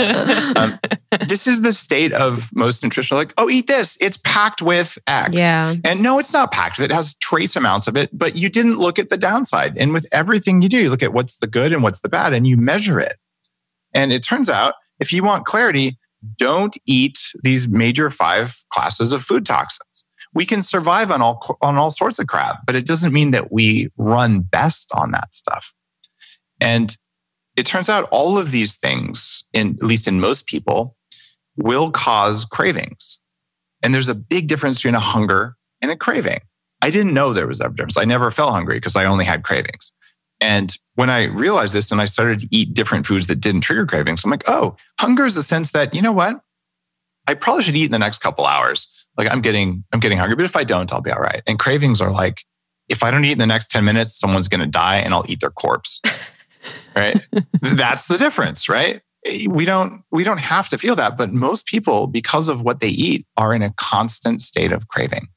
This is the state of most nutritional, like, eat this. It's packed with X. Yeah. And no, it's not packed. It has trace amounts of it, but you didn't look at the downside. And with everything you do, you look at what's the good and what's the bad, and you measure it. And it turns out, if you want clarity, don't eat these major 5 classes of food toxins. We can survive on all sorts of crap, but it doesn't mean that we run best on that stuff. And it turns out all of these things, at least in most people, will cause cravings. And there's a big difference between a hunger and a craving. I didn't know there was a difference. I never felt hungry because I only had cravings. And when I realized this and I started to eat different foods that didn't trigger cravings, I'm like, hunger is the sense that, you know what? I probably should eat in the next couple hours. Like I'm getting hungry, but if I don't, I'll be all right. And cravings are like, if I don't eat in the next 10 minutes, someone's going to die and I'll eat their corpse. right? That's the difference, right? We don't have to feel that, but most people, because of what they eat, are in a constant state of craving.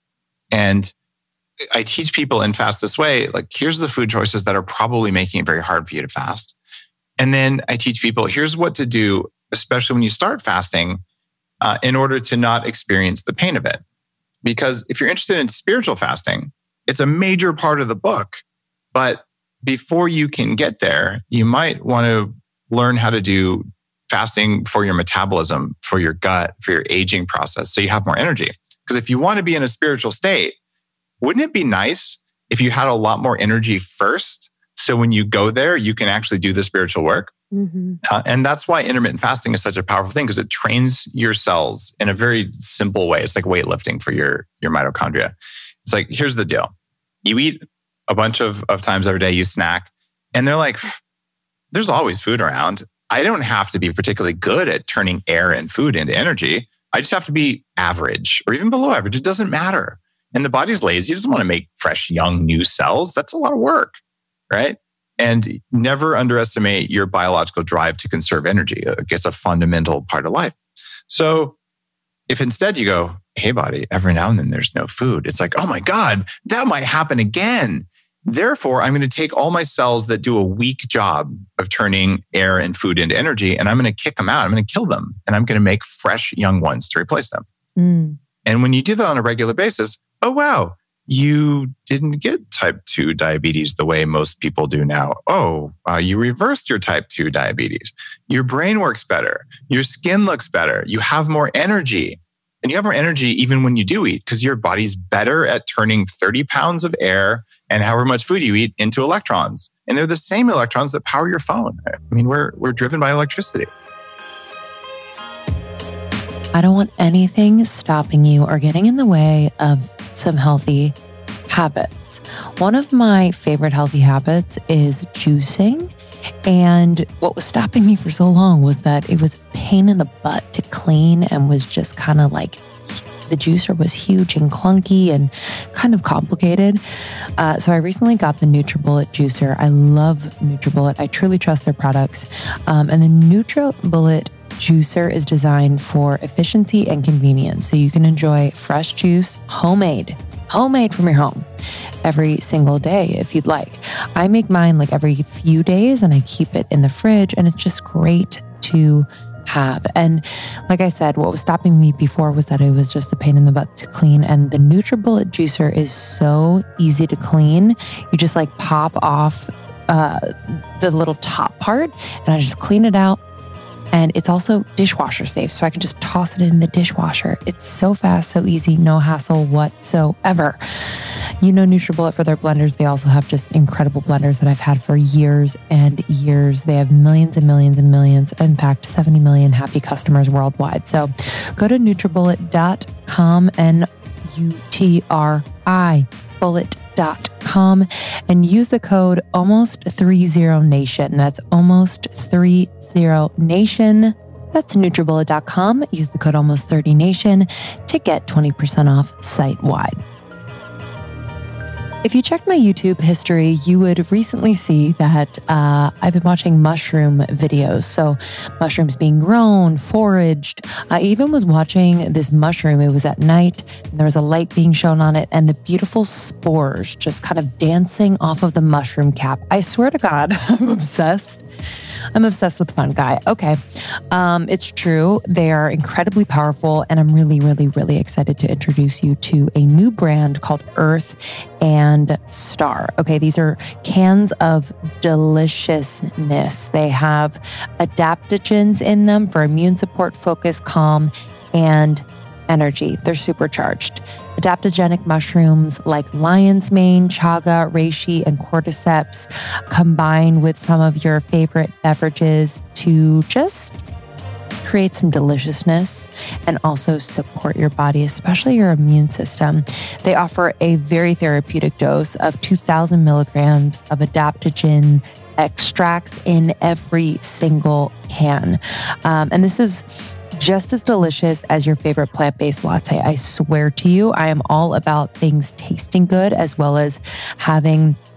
And I teach people in Fast This Way, like, here's the food choices that are probably making it very hard for you to fast. And then I teach people, here's what to do, especially when you start fasting, in order to not experience the pain of it. Because if you're interested in spiritual fasting, it's a major part of the book. But before you can get there, you might want to learn how to do fasting for your metabolism, for your gut, for your aging process, so you have more energy. Because if you want to be in a spiritual state, wouldn't it be nice if you had a lot more energy first? So when you go there, you can actually do the spiritual work. Mm-hmm. And that's why intermittent fasting is such a powerful thing, because it trains your cells in a very simple way. It's like weightlifting for your mitochondria. It's like, here's the deal. You eat a bunch of times every day, you snack, and they're like, there's always food around. I don't have to be particularly good at turning air and food into energy. I just have to be average or even below average. It doesn't matter. And the body's lazy. It doesn't want to make fresh, young, new cells. That's a lot of work, right? And never underestimate your biological drive to conserve energy. It's a fundamental part of life. So if instead you go, hey, body, every now and then there's no food, it's like, oh my God, that might happen again. Therefore, I'm going to take all my cells that do a weak job of turning air and food into energy, and I'm going to kick them out. I'm going to kill them, and I'm going to make fresh, young ones to replace them. Mm. And when you do that on a regular basis, oh, wow, you didn't get type 2 diabetes the way most people do now. Oh, you reversed your type 2 diabetes. Your brain works better. Your skin looks better. You have more energy. And you have more energy even when you do eat, because your body's better at turning 30 pounds of air and however much food you eat into electrons. And they're the same electrons that power your phone. I mean, we're driven by electricity. I don't want anything stopping you or getting in the way of some healthy habits. One of my favorite healthy habits is juicing. And what was stopping me for so long was that it was a pain in the butt to clean and was just kind of like, the juicer was huge and clunky and kind of complicated. So I recently got the NutriBullet juicer. I love NutriBullet. I truly trust their products. And the NutriBullet juicer is designed for efficiency and convenience. So you can enjoy fresh juice, homemade from your home every single day if you'd like. I make mine like every few days and I keep it in the fridge, and it's just great to have. And like I said, what was stopping me before was that it was just a pain in the butt to clean. And the NutriBullet juicer is so easy to clean. You just like pop off the little top part and I just clean it out. And it's also dishwasher safe, so I can just toss it in the dishwasher. It's so fast, so easy, no hassle whatsoever. You know NutriBullet for their blenders. They also have just incredible blenders that I've had for years and years. They have millions and millions and millions, in fact, 70 million happy customers worldwide. So go to NutriBullet.com, NUTRI, bullet.com, and use the code ALMOST30NATION. That's ALMOST30NATION. That's NutriBullet.com. Use the code ALMOST30NATION to get 20% off site-wide. If you checked my YouTube history, you would recently see that I've been watching mushroom videos. So mushrooms being grown, foraged. I even was watching this mushroom. It was at night and there was a light being shown on it and the beautiful spores just kind of dancing off of the mushroom cap. I swear to God, I'm obsessed. I'm obsessed with fungi. Okay. It's true. They are incredibly powerful. And I'm really, really, really excited to introduce you to a new brand called Earth and Star. Okay. These are cans of deliciousness. They have adaptogens in them for immune support, focus, calm, and energy. They're supercharged. Adaptogenic mushrooms like lion's mane, chaga, reishi, and cordyceps combine with some of your favorite beverages to just create some deliciousness and also support your body, especially your immune system. They offer a very therapeutic dose of 2,000 milligrams of adaptogen extracts in every single can. And this is just as delicious as your favorite plant-based latte. I swear to you, I am all about things tasting good as well as having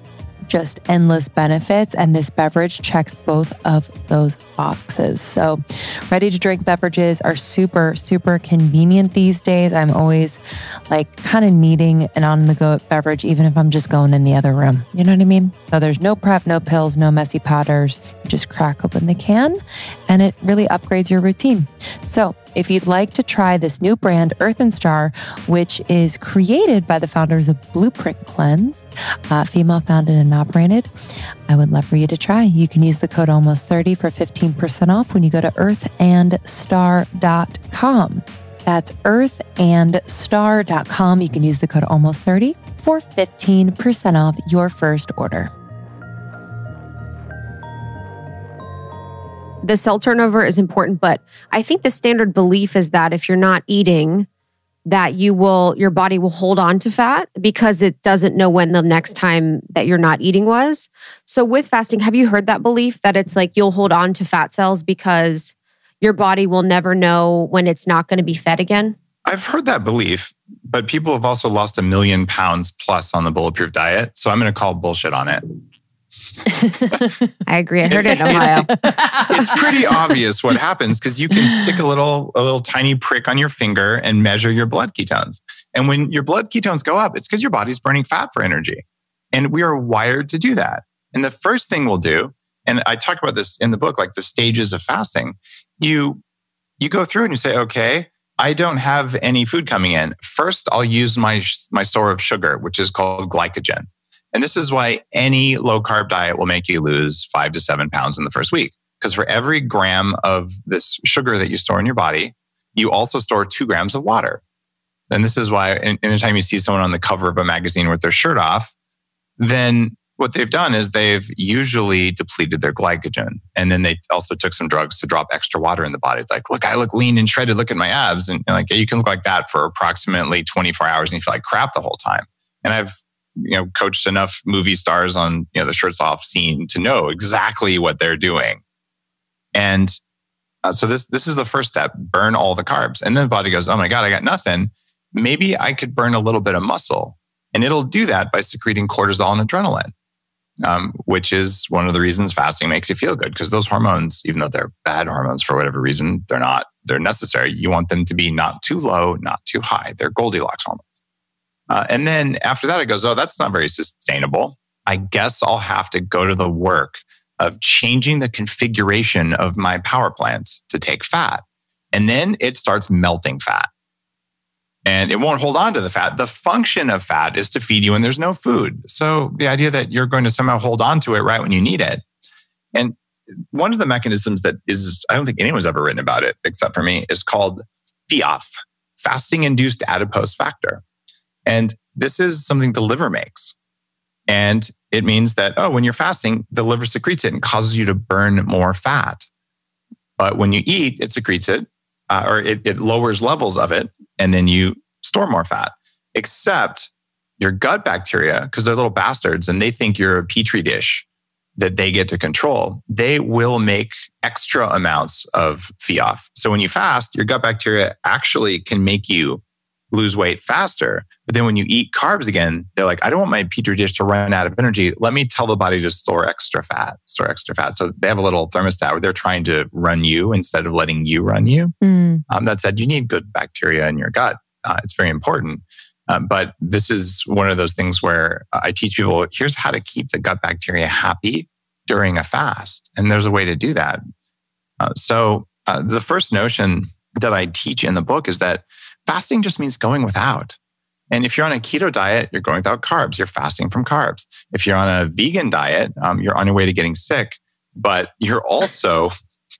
just endless benefits. And this beverage checks both of those boxes. So ready to drink beverages are super, super convenient these days. I'm always like kind of needing an on the go beverage, even if I'm just going in the other room. You know what I mean? So there's no prep, no pills, no messy powders. You just crack open the can and it really upgrades your routine. So if you'd like to try this new brand, Earth and Star, which is created by the founders of Blueprint Cleanse, female founded and operated, I would love for you to try. You can use the code ALMOST30 for 15% off when you go to earthandstar.com. That's earthandstar.com. You can use the code ALMOST30 for 15% off your first order. The cell turnover is important, but I think the standard belief is that if you're not eating, that your body will hold on to fat because it doesn't know when the next time that you're not eating was. So with fasting, have you heard that belief that it's like you'll hold on to fat cells because your body will never know when it's not going to be fed again? I've heard that belief, but people have also lost 1 million pounds plus on the Bulletproof diet. So I'm going to call bullshit on it. I agree. I heard it in Ohio. It's pretty obvious what happens because you can stick a little tiny prick on your finger and measure your blood ketones. And when your blood ketones go up, it's because your body's burning fat for energy. And we are wired to do that. And the first thing we'll do, and I talk about this in the book, like the stages of fasting, you go through and you say, okay, I don't have any food coming in. First, I'll use my store of sugar, which is called glycogen. And this is why any low carb diet will make you lose 5 to 7 pounds in the first week. Because for every gram of this sugar that you store in your body, you also store 2 grams of water. And this is why anytime you see someone on the cover of a magazine with their shirt off, then what they've done is they've usually depleted their glycogen. And then they also took some drugs to drop extra water in the body. It's like, look, I look lean and shredded. Look at my abs. And like, yeah, you can look like that for approximately 24 hours and you feel like crap the whole time. And I've coached enough movie stars on the shirts off scene to know exactly what they're doing. And so this is the first step: burn all the carbs. And then the body goes, "Oh my God, I got nothing. Maybe I could burn a little bit of muscle." And it'll do that by secreting cortisol and adrenaline, which is one of the reasons fasting makes you feel good, because those hormones, even though they're bad hormones for whatever reason, they're necessary. You want them to be not too low, not too high. They're Goldilocks hormones. And then after that, it goes, oh, that's not very sustainable. I guess I'll have to go to the work of changing the configuration of my power plants to take fat. And then it starts melting fat. And it won't hold on to the fat. The function of fat is to feed you when there's no food. So the idea that you're going to somehow hold on to it right when you need it. And one of the mechanisms that is, I don't think anyone's ever written about it except for me, is called FIAF, fasting-induced adipose factor. And this is something the liver makes. And it means that, when you're fasting, the liver secretes it and causes you to burn more fat. But when you eat, it secretes it, or it lowers levels of it, and then you store more fat. Except your gut bacteria, because they're little bastards and they think you're a petri dish that they get to control, they will make extra amounts of FIAF. So when you fast, your gut bacteria actually can make you lose weight faster. But then when you eat carbs again, they're like, I don't want my petri dish to run out of energy. Let me tell the body to store extra fat. So they have a little thermostat where they're trying to run you instead of letting you run you. That said, you need good bacteria in your gut. It's very important. But this is one of those things where I teach people, here's how to keep the gut bacteria happy during a fast. And there's a way to do that. So the first notion that I teach in the book is that fasting just means going without. And if you're on a keto diet, you're going without carbs. You're fasting from carbs. If you're on a vegan diet, you're on your way to getting sick, but you're also,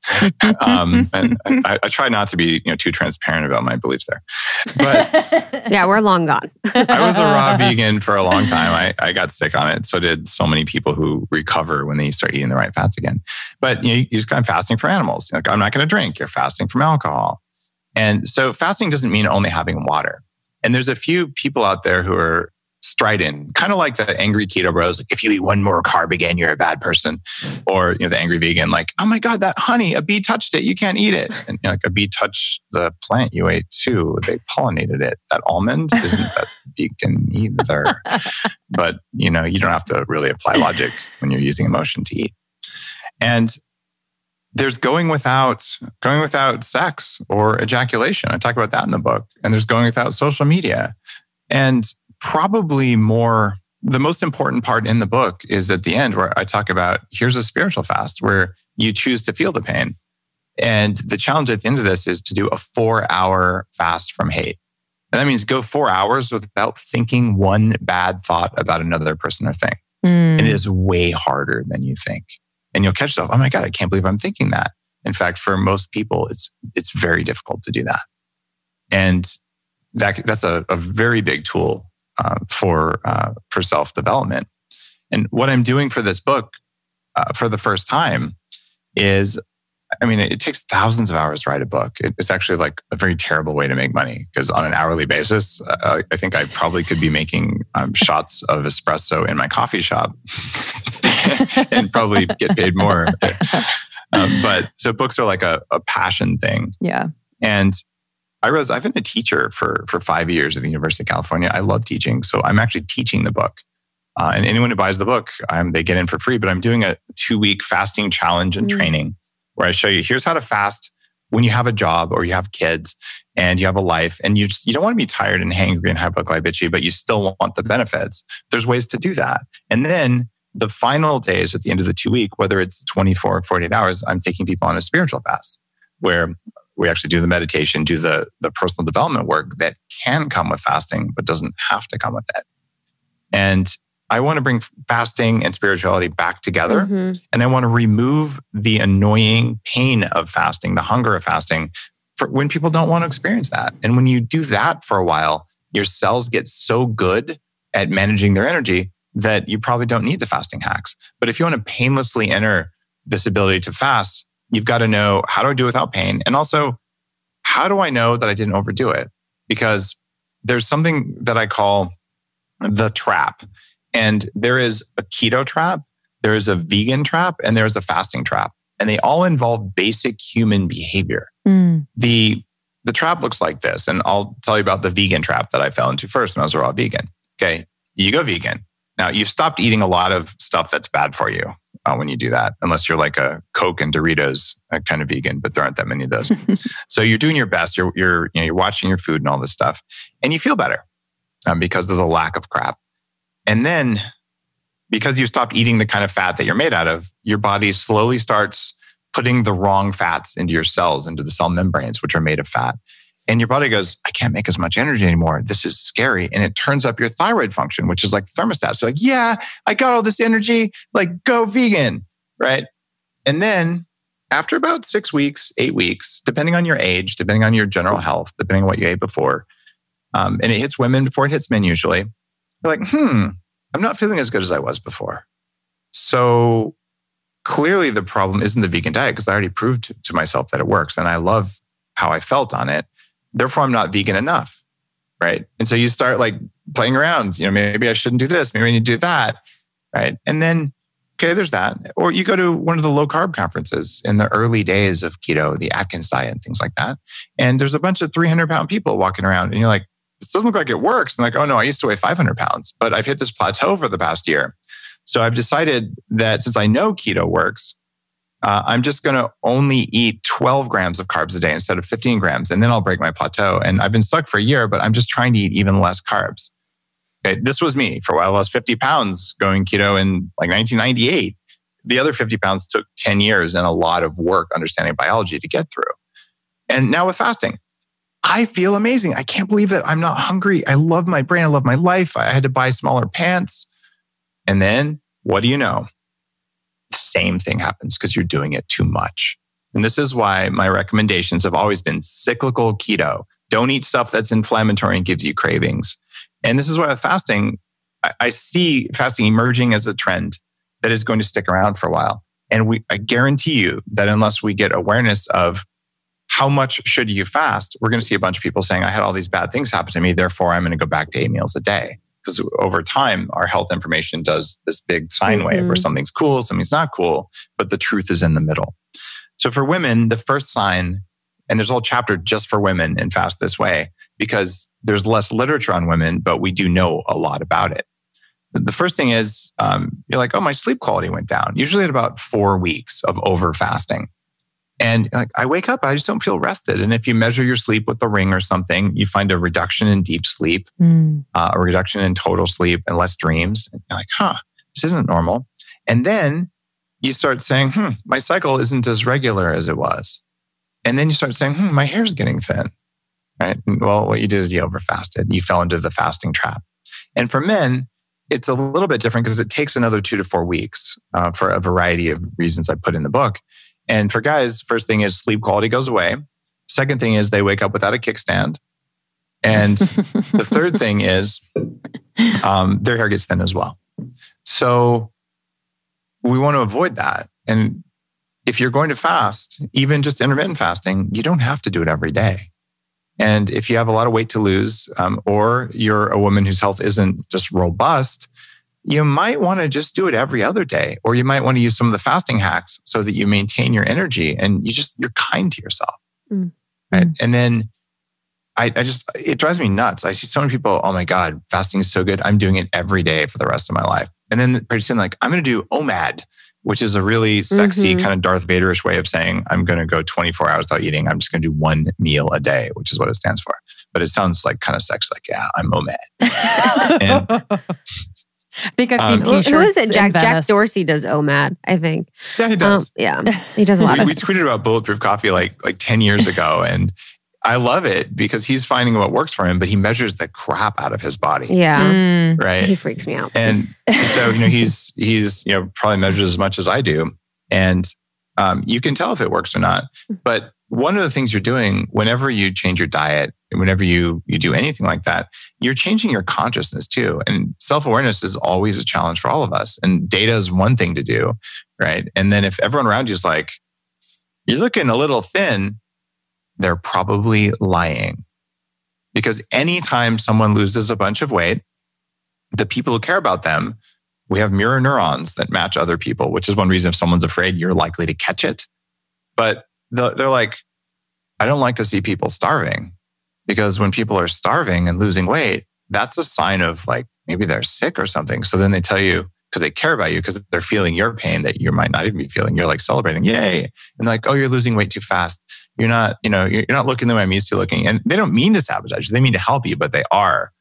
and I try not to be too transparent about my beliefs there. But yeah, we're long gone. I was a raw vegan for a long time. I got sick on it. So did so many people who recover when they start eating the right fats again. But you just kind of fasting for animals. Like, I'm not going to drink. You're fasting from alcohol. And so fasting doesn't mean only having water. And there's a few people out there who are strident, kind of like the angry keto bros. Like, if you eat one more carb again, you're a bad person. Or the angry vegan, like, oh my God, that honey, a bee touched it. You can't eat it. And like, a bee touched the plant you ate too. They pollinated it. That almond isn't that vegan either. but you don't have to really apply logic when you're using emotion to eat. And there's going without sex or ejaculation. I talk about that in the book. And there's going without social media. And probably the most important part in the book is at the end where I talk about, here's a spiritual fast where you choose to feel the pain. And the challenge at the end of this is to do a 4-hour fast from hate. And that means go 4 hours without thinking one bad thought about another person or thing. And it is way harder than you think. And you'll catch yourself, oh my God, I can't believe I'm thinking that. In fact, for most people, it's very difficult to do that. And that's a very big tool for self-development. And what I'm doing for this book for the first time is, it takes thousands of hours to write a book. It's actually like a very terrible way to make money because on an hourly basis, I think I probably could be making shots of espresso in my coffee shop and probably get paid more. But so books are like a passion thing. Yeah. And I realized I've been a teacher for 5 years at the University of California. I love teaching. So I'm actually teaching the book. And anyone who buys the book, they get in for free. But I'm doing a 2-week fasting challenge and training where I show you, here's how to fast when you have a job or you have kids and you have a life and you don't want to be tired and hangry and hypoglycemic, but you still want the benefits. There's ways to do that. And then the final days at the end of the 2-week, whether it's 24 or 48 hours, I'm taking people on a spiritual fast where we actually do the meditation, do the personal development work that can come with fasting, but doesn't have to come with it. And I want to bring fasting and spirituality back together. And I want to remove the annoying pain of fasting, the hunger of fasting, for when people don't want to experience that. And when you do that for a while, your cells get so good at managing their energy that you probably don't need the fasting hacks. But if you want to painlessly enter this ability to fast, you've got to know, how do I do it without pain? And also, how do I know that I didn't overdo it? Because there's something that I call the trap. And there is a keto trap, there is a vegan trap, and there's a fasting trap. And they all involve basic human behavior. The trap looks like this. And I'll tell you about the vegan trap that I fell into first when I was a raw vegan. Okay, you go vegan. Now, you've stopped eating a lot of stuff that's bad for you when you do that, unless you're like a Coke and Doritos kind of vegan, but there aren't that many of those. So you're doing your best. You're watching your food and all this stuff. And you feel better because of the lack of crap. And then, because you stopped eating the kind of fat that you're made out of, your body slowly starts putting the wrong fats into your cells, into the cell membranes, which are made of fat. And your body goes, I can't make as much energy anymore. This is scary. And it turns up your thyroid function, which is like thermostat. So like, yeah, I got all this energy, like go vegan, right? And then after about 6 weeks, 8 weeks, depending on your age, depending on your general health, depending on what you ate before, and it hits women before it hits men usually, you're like, I'm not feeling as good as I was before. So clearly the problem isn't the vegan diet because I already proved to myself that it works and I love how I felt on it. Therefore, I'm not vegan enough, right? And so you start like playing around, maybe I shouldn't do this, maybe I need to do that, right? And then, okay, there's that. Or you go to one of the low carb conferences in the early days of keto, the Atkins diet and things like that. And there's a bunch of 300-pound people walking around and you're like, this doesn't look like it works. And like, oh no, I used to weigh 500 pounds, but I've hit this plateau for the past year. So I've decided that since I know keto works, I'm just going to only eat 12 grams of carbs a day instead of 15 grams. And then I'll break my plateau. And I've been stuck for a year, but I'm just trying to eat even less carbs. Okay, this was me. For a while, I lost 50 pounds going keto in like 1998. The other 50 pounds took 10 years and a lot of work understanding biology to get through. And now with fasting, I feel amazing. I can't believe it. I'm not hungry. I love my brain. I love my life. I had to buy smaller pants. And then what do you know? The same thing happens because you're doing it too much. And this is why my recommendations have always been cyclical keto. Don't eat stuff that's inflammatory and gives you cravings. And this is why with fasting, I see fasting emerging as a trend that is going to stick around for a while. And I guarantee you that unless we get awareness of how much should you fast, we're going to see a bunch of people saying, I had all these bad things happen to me, therefore I'm going to go back to 8 meals a day. Because over time, our health information does this big sine wave where something's cool, something's not cool, but the truth is in the middle. So for women, the first sign, and there's a whole chapter just for women in Fast This Way, because there's less literature on women, but we do know a lot about it. The first thing is you're like, oh, my sleep quality went down, usually at about 4 weeks of over fasting. And like, I wake up, I just don't feel rested. And if you measure your sleep with the Ring or something, you find a reduction in deep sleep, a reduction in total sleep, and less dreams. And you're like, this isn't normal. And then you start saying, my cycle isn't as regular as it was. And then you start saying, my hair's getting thin. Right? Well, what you did is you overfasted. You fell into the fasting trap. And for men, it's a little bit different because it takes another 2 to 4 weeks for a variety of reasons I put in the book. And for guys, first thing is sleep quality goes away. Second thing is they wake up without a kickstand. And the third thing is their hair gets thin as well. So we want to avoid that. And if you're going to fast, even just intermittent fasting, you don't have to do it every day. And if you have a lot of weight to lose, or you're a woman whose health isn't just robust, you might want to just do it every other day, or you might want to use some of the fasting hacks so that you maintain your energy and you're kind to yourself. Right? And then it drives me nuts. I see so many people, oh my God, fasting is so good. I'm doing it every day for the rest of my life. And then pretty soon, like, I'm going to do OMAD, which is a really sexy kind of Darth Vader-ish way of saying, I'm going to go 24 hours without eating. I'm just going to do 1 meal a day, which is what it stands for. But it sounds like kind of sexy, like, yeah, I'm OMAD. And I think I've seen t-shirts. Who is it? Jack Dorsey does OMAD, I think. Yeah, he does. He does a lot we tweeted about Bulletproof Coffee like 10 years ago. And I love it because he's finding what works for him, but he measures the crap out of his body. Yeah. Right. He freaks me out. And so, he's probably measures as much as I do. And you can tell if it works or not. But one of the things you're doing whenever you change your diet, whenever you do anything like that, you're changing your consciousness too. And self-awareness is always a challenge for all of us. And data is one thing to do, right? And then if everyone around you is like, you're looking a little thin, they're probably lying. Because anytime someone loses a bunch of weight, the people who care about them, we have mirror neurons that match other people, which is one reason if someone's afraid, you're likely to catch it. But they're like, I don't like to see people starving, because when people are starving and losing weight, that's a sign of like, maybe they're sick or something. So then they tell you, because they care about you, because they're feeling your pain that you might not even be feeling. You're like celebrating, yay. And like, oh, you're losing weight too fast. You're not looking the way I'm used to looking. And they don't mean to sabotage you. They mean to help you, but they are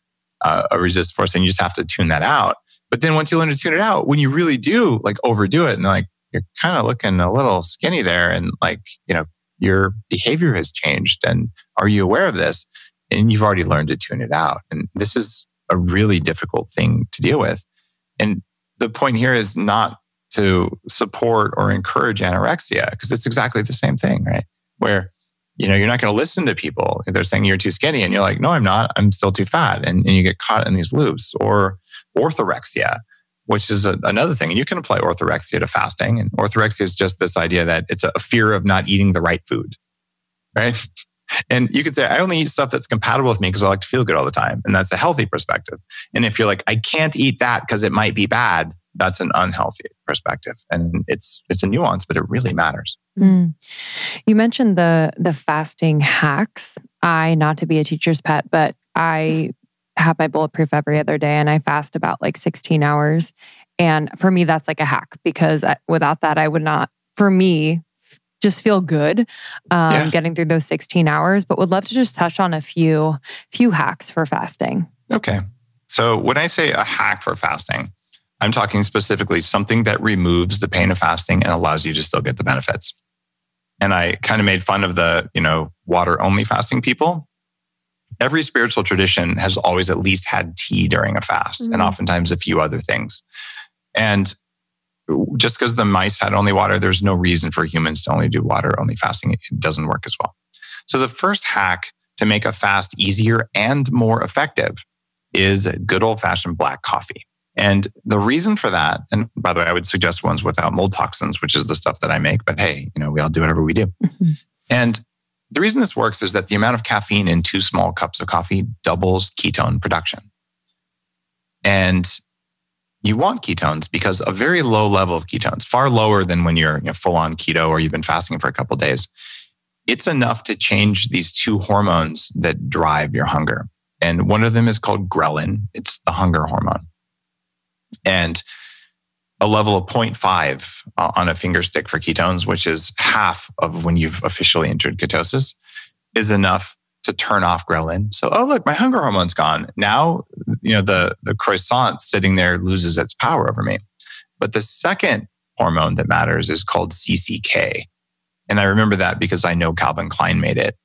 a resist force, and you just have to tune that out. But then once you learn to tune it out, when you really do like overdo it and like, you're kind of looking a little skinny there, and like, your behavior has changed. And are you aware of this? And you've already learned to tune it out. And this is a really difficult thing to deal with. And the point here is not to support or encourage anorexia, because it's exactly the same thing, right? Where, you're not going to listen to people if they're saying you're too skinny and you're like, no, I'm not, I'm still too fat. And you get caught in these loops. Or orthorexia, which is another thing. And you can apply orthorexia to fasting. And orthorexia is just this idea that it's a fear of not eating the right food, right? And you could say, I only eat stuff that's compatible with me because I like to feel good all the time. And that's a healthy perspective. And if you're like, I can't eat that because it might be bad, that's an unhealthy perspective. And it's a nuance, but it really matters. You mentioned the fasting hacks. Not to be a teacher's pet, but I have my Bulletproof every other day, and I fast about like 16 hours. And for me, that's like a hack, because without that, I would not, for me, just feel good getting through those 16 hours. But would love to just touch on a few hacks for fasting. Okay. So when I say a hack for fasting, I'm talking specifically something that removes the pain of fasting and allows you to still get the benefits. And I kind of made fun of the, water only fasting people. Every spiritual tradition has always at least had tea during a fast, and oftentimes a few other things. And just because the mice had only water, there's no reason for humans to only do water only fasting. It doesn't work as well. So the first hack to make a fast easier and more effective is good old-fashioned black coffee. And the reason for that, and by the way, I would suggest ones without mold toxins, which is the stuff that I make, but hey, we all do whatever we do. And the reason this works is that the amount of caffeine in 2 small cups of coffee doubles ketone production. And you want ketones because a very low level of ketones, far lower than when you're full on keto or you've been fasting for a couple of days, it's enough to change these 2 hormones that drive your hunger. And one of them is called ghrelin. It's the hunger hormone. And a level of 0.5 on a finger stick for ketones, which is half of when you've officially entered ketosis, is enough to turn off ghrelin. So, oh, look, my hunger hormone's gone. Now, the croissant sitting there loses its power over me. But the second hormone that matters is called CCK. And I remember that because I know Calvin Klein made it.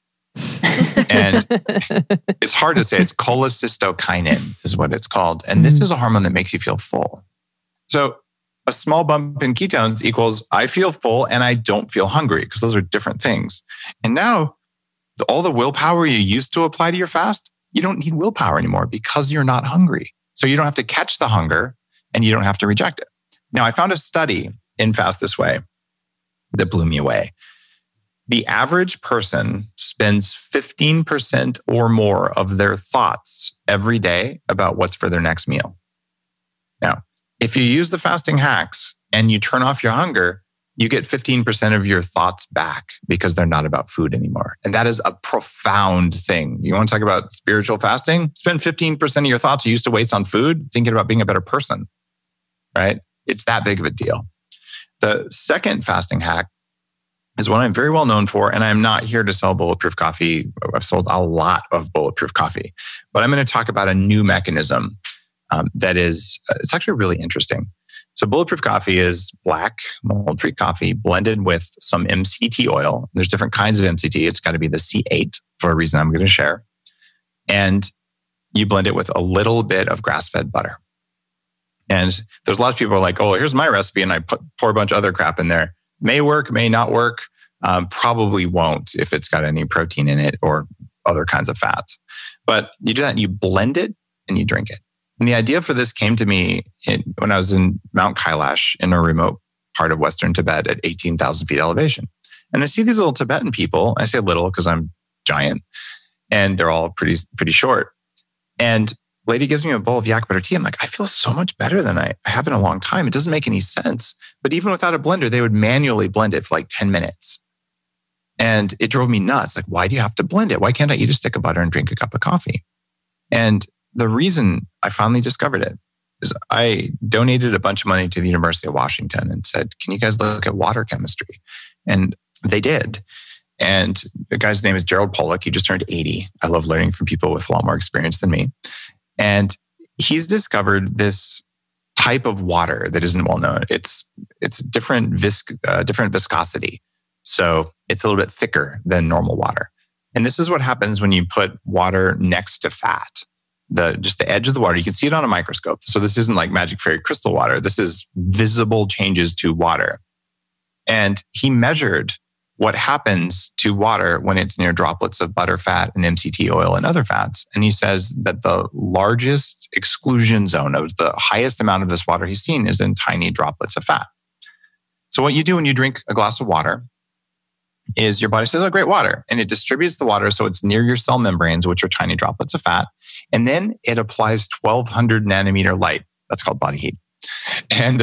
And it's hard to say. It's cholecystokinin is what it's called. And this is a hormone that makes you feel full. So a small bump in ketones equals I feel full and I don't feel hungry, because those are different things. And now all the willpower you used to apply to your fast, you don't need willpower anymore because you're not hungry. So you don't have to catch the hunger and you don't have to reject it. Now, I found a study in Fast This Way that blew me away. The average person spends 15% or more of their thoughts every day about what's for their next meal. Now, if you use the fasting hacks and you turn off your hunger, you get 15% of your thoughts back because they're not about food anymore. And that is a profound thing. You want to talk about spiritual fasting? Spend 15% of your thoughts you used to waste on food thinking about being a better person, right? It's that big of a deal. The second fasting hack is one I'm very well known for, and I'm not here to sell Bulletproof coffee. I've sold a lot of Bulletproof coffee, but I'm going to talk about a new mechanism that is, it's actually really interesting. So Bulletproof coffee is black mold-free coffee blended with some MCT oil. There's different kinds of MCT. It's got to be the C8 for a reason I'm going to share. And you blend it with a little bit of grass-fed butter. And there's a lot of people who are like, oh, here's my recipe, and I pour a bunch of other crap in there. May work, may not work. Probably won't if it's got any protein in it or other kinds of fats. But you do that and you blend it and you drink it. And the idea for this came to me when I was in Mount Kailash in a remote part of Western Tibet at 18,000 feet elevation. And I see these little Tibetan people. I say little because I'm giant, and they're all pretty short. And lady gives me a bowl of yak butter tea. I'm like, I feel so much better than I have in a long time. It doesn't make any sense. But even without a blender, they would manually blend it for like 10 minutes. And it drove me nuts. Like, why do you have to blend it? Why can't I eat a stick of butter and drink a cup of coffee? And the reason I finally discovered it is I donated a bunch of money to the University of Washington and said, can you guys look at water chemistry? And they did. And the guy's name is Gerald Pollack. He just turned 80. I love learning from people with a lot more experience than me. And he's discovered this type of water that isn't well known. It's different viscosity. So it's a little bit thicker than normal water. And this is what happens when you put water next to fat. Just the edge of the water, you can see it on a microscope. So this isn't like magic fairy crystal water. This is visible changes to water. And he measured what happens to water when it's near droplets of butter fat and MCT oil and other fats. And he says that the largest exclusion zone of the highest amount of this water he's seen is in tiny droplets of fat. So what you do when you drink a glass of water is your body says, oh, great water. And it distributes the water so it's near your cell membranes, which are tiny droplets of fat. And then it applies 1200 nanometer light. That's called body heat. And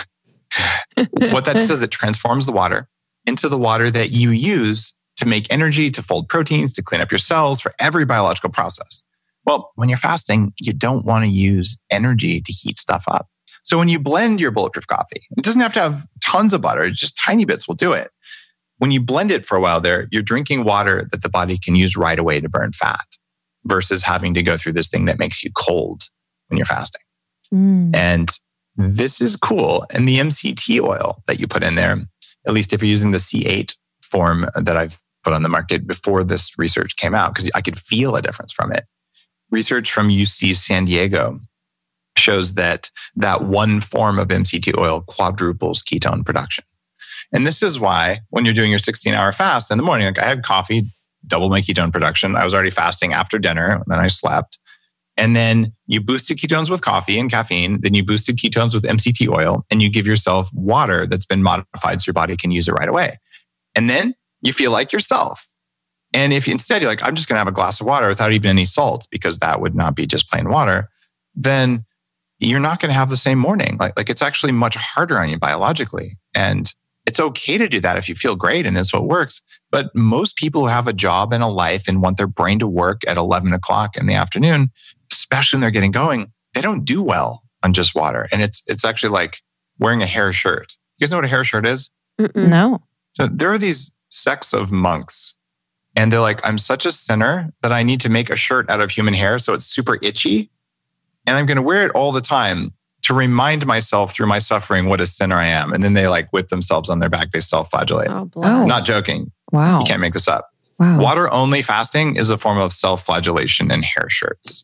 what that does, it transforms the water into the water that you use to make energy, to fold proteins, to clean up your cells, for every biological process. Well, when you're fasting, you don't want to use energy to heat stuff up. So when you blend your Bulletproof coffee, it doesn't have to have tons of butter, just tiny bits will do it. When you blend it for a while there, you're drinking water that the body can use right away to burn fat versus having to go through this thing that makes you cold when you're fasting. And this is cool. And the MCT oil that you put in there, at least if you're using the C8 form that I've put on the market before this research came out, because I could feel a difference from it. Research from UC San Diego shows that one form of MCT oil quadruples ketone production. And this is why when you're doing your 16-hour fast in the morning, like I had coffee, doubled my ketone production. I was already fasting after dinner, then I slept. And then you boosted ketones with coffee and caffeine. Then you boosted ketones with MCT oil, and you give yourself water that's been modified so your body can use it right away. And then you feel like yourself. And if instead you're like, I'm just going to have a glass of water without even any salt, because that would not be just plain water, then you're not going to have the same morning. Like it's actually much harder on you biologically. And it's okay to do that if you feel great and it's what works. But most people who have a job and a life and want their brain to work at 11 o'clock in the afternoon, especially when they're getting going, they don't do well on just water. And it's actually like wearing a hair shirt. You guys know what a hair shirt is? No. So there are these sects of monks, and they're like, I'm such a sinner that I need to make a shirt out of human hair so it's super itchy. And I'm going to wear it all the time to remind myself through my suffering what a sinner I am. And then they like whip themselves on their back. They self-flagellate. Oh, bless. Not joking. Wow. You can't make this up. Wow. Water only fasting is a form of self-flagellation and hair shirts.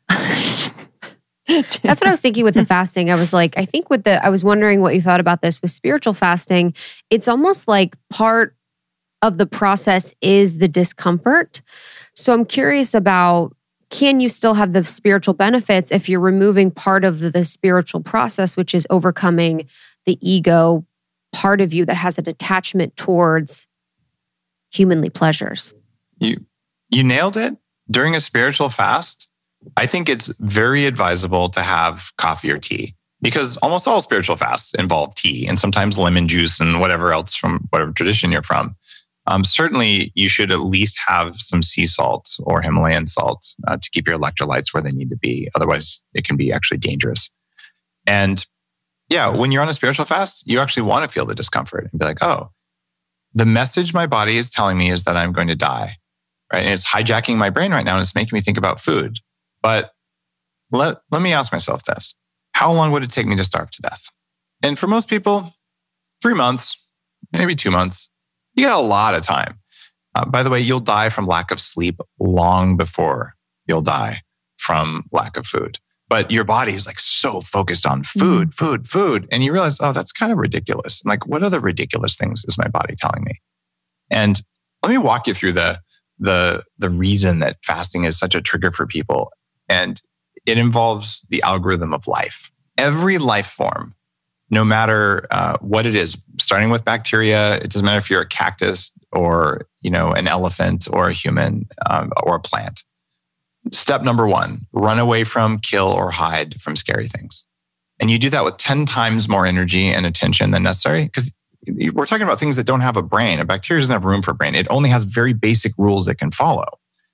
That's what I was thinking with the fasting. I was like, I was wondering what you thought about this with spiritual fasting. It's almost like part of the process is the discomfort. So I'm curious about, can you still have the spiritual benefits if you're removing part of the spiritual process, which is overcoming the ego part of you that has an attachment towards humanly pleasures? You nailed it. During a spiritual fast, I think it's very advisable to have coffee or tea, because almost all spiritual fasts involve tea and sometimes lemon juice and whatever else from whatever tradition you're from. Certainly, you should at least have some sea salt or Himalayan salt to keep your electrolytes where they need to be. Otherwise, it can be actually dangerous. And yeah, when you're on a spiritual fast, you actually want to feel the discomfort and be like, oh, the message my body is telling me is that I'm going to die, right? And it's hijacking my brain right now and it's making me think about food. But let me ask myself this. How long would it take me to starve to death? And for most people, 3 months, maybe 2 months. You got a lot of time. By the way, you'll die from lack of sleep long before you'll die from lack of food. But your body is like so focused on food. And you realize, oh, that's kind of ridiculous. Like, what other ridiculous things is my body telling me? And let me walk you through the reason that fasting is such a trigger for people. And it involves the algorithm of life. Every life form, no matter what it is, starting with bacteria, it doesn't matter if you're a cactus or an elephant or a human or a plant. Step number 1, run away from, kill, or hide from scary things. And you do that with 10 times more energy and attention than necessary, because we're talking about things that don't have a brain. A bacteria doesn't have room for a brain. It only has very basic rules it can follow.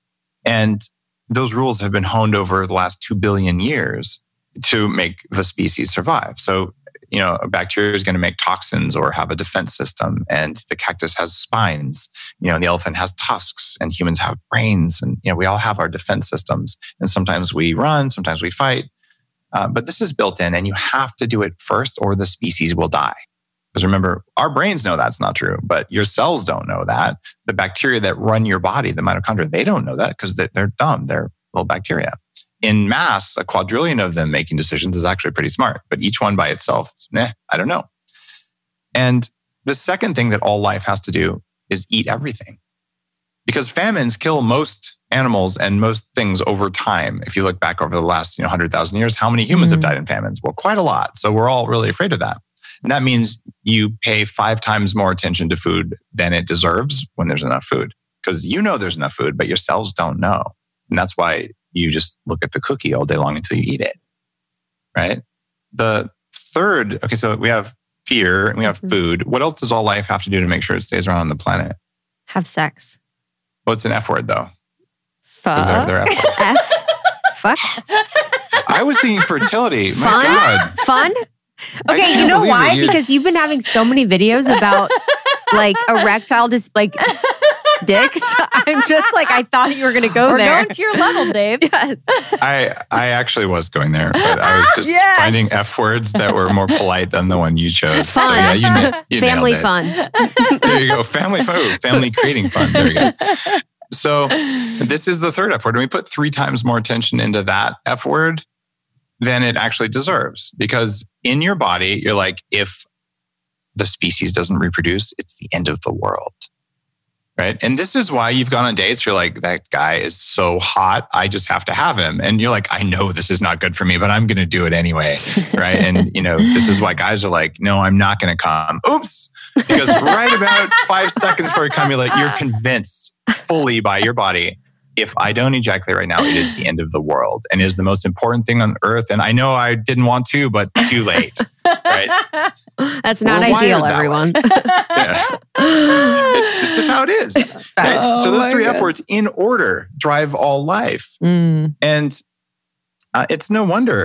And those rules have been honed over the last 2 billion years to make the species survive. So, a bacteria is going to make toxins or have a defense system, and the cactus has spines, and the elephant has tusks, and humans have brains, and, we all have our defense systems. And sometimes we run, sometimes we fight. But this is built in, and you have to do it first or the species will die. Because remember, our brains know that's not true, but your cells don't know that. The bacteria that run your body, the mitochondria, they don't know that because they're dumb. They're little bacteria. In mass, a quadrillion of them making decisions is actually pretty smart, but each one by itself, I don't know. And the second thing that all life has to do is eat everything. Because famines kill most animals and most things over time. If you look back over the last 100,000 years, how many humans have died in famines? Well, quite a lot. So we're all really afraid of that. And that means you pay 5 times more attention to food than it deserves when there's enough food. Because there's enough food, but your cells don't know. And that's why you just look at the cookie all day long until you eat it, right? The third, so we have fear and we have food. What else does all life have to do to make sure it stays around on the planet? Have sex. What's an F word though? Fuck. They're F words. F? Fuck? I was thinking fertility. Fun? My God. Fun? Okay, you know why? Because you've been having so many videos about like erectile dicks. I'm just like, I thought you were going to go We're there. going to your level, Dave. Yes. I actually was going there, but I was just finding F words that were more polite than the one you chose. Fun. So yeah, you Family nailed it. fun. There you go. Family food. Family creating fun. There you go. So this is the third F word. And we put 3 times more attention into that F word than it actually deserves. Because in your body, you're like, if the species doesn't reproduce, it's the end of the world. Right? And this is why you've gone on dates. You're like, that guy is so hot. I just have to have him. And you're like, I know this is not good for me, but I'm going to do it anyway. Right? And this is why guys are like, no, I'm not going to come. Oops. Because right about 5 seconds before you come, you're convinced fully by your body, if I don't ejaculate right now, it is the end of the world and is the most important thing on earth. And I know I didn't want to, but too late. Right? That's not ideal, everyone. Yeah. It's just how it is. Right? Oh, so those 3 F words in order drive all life. And it's no wonder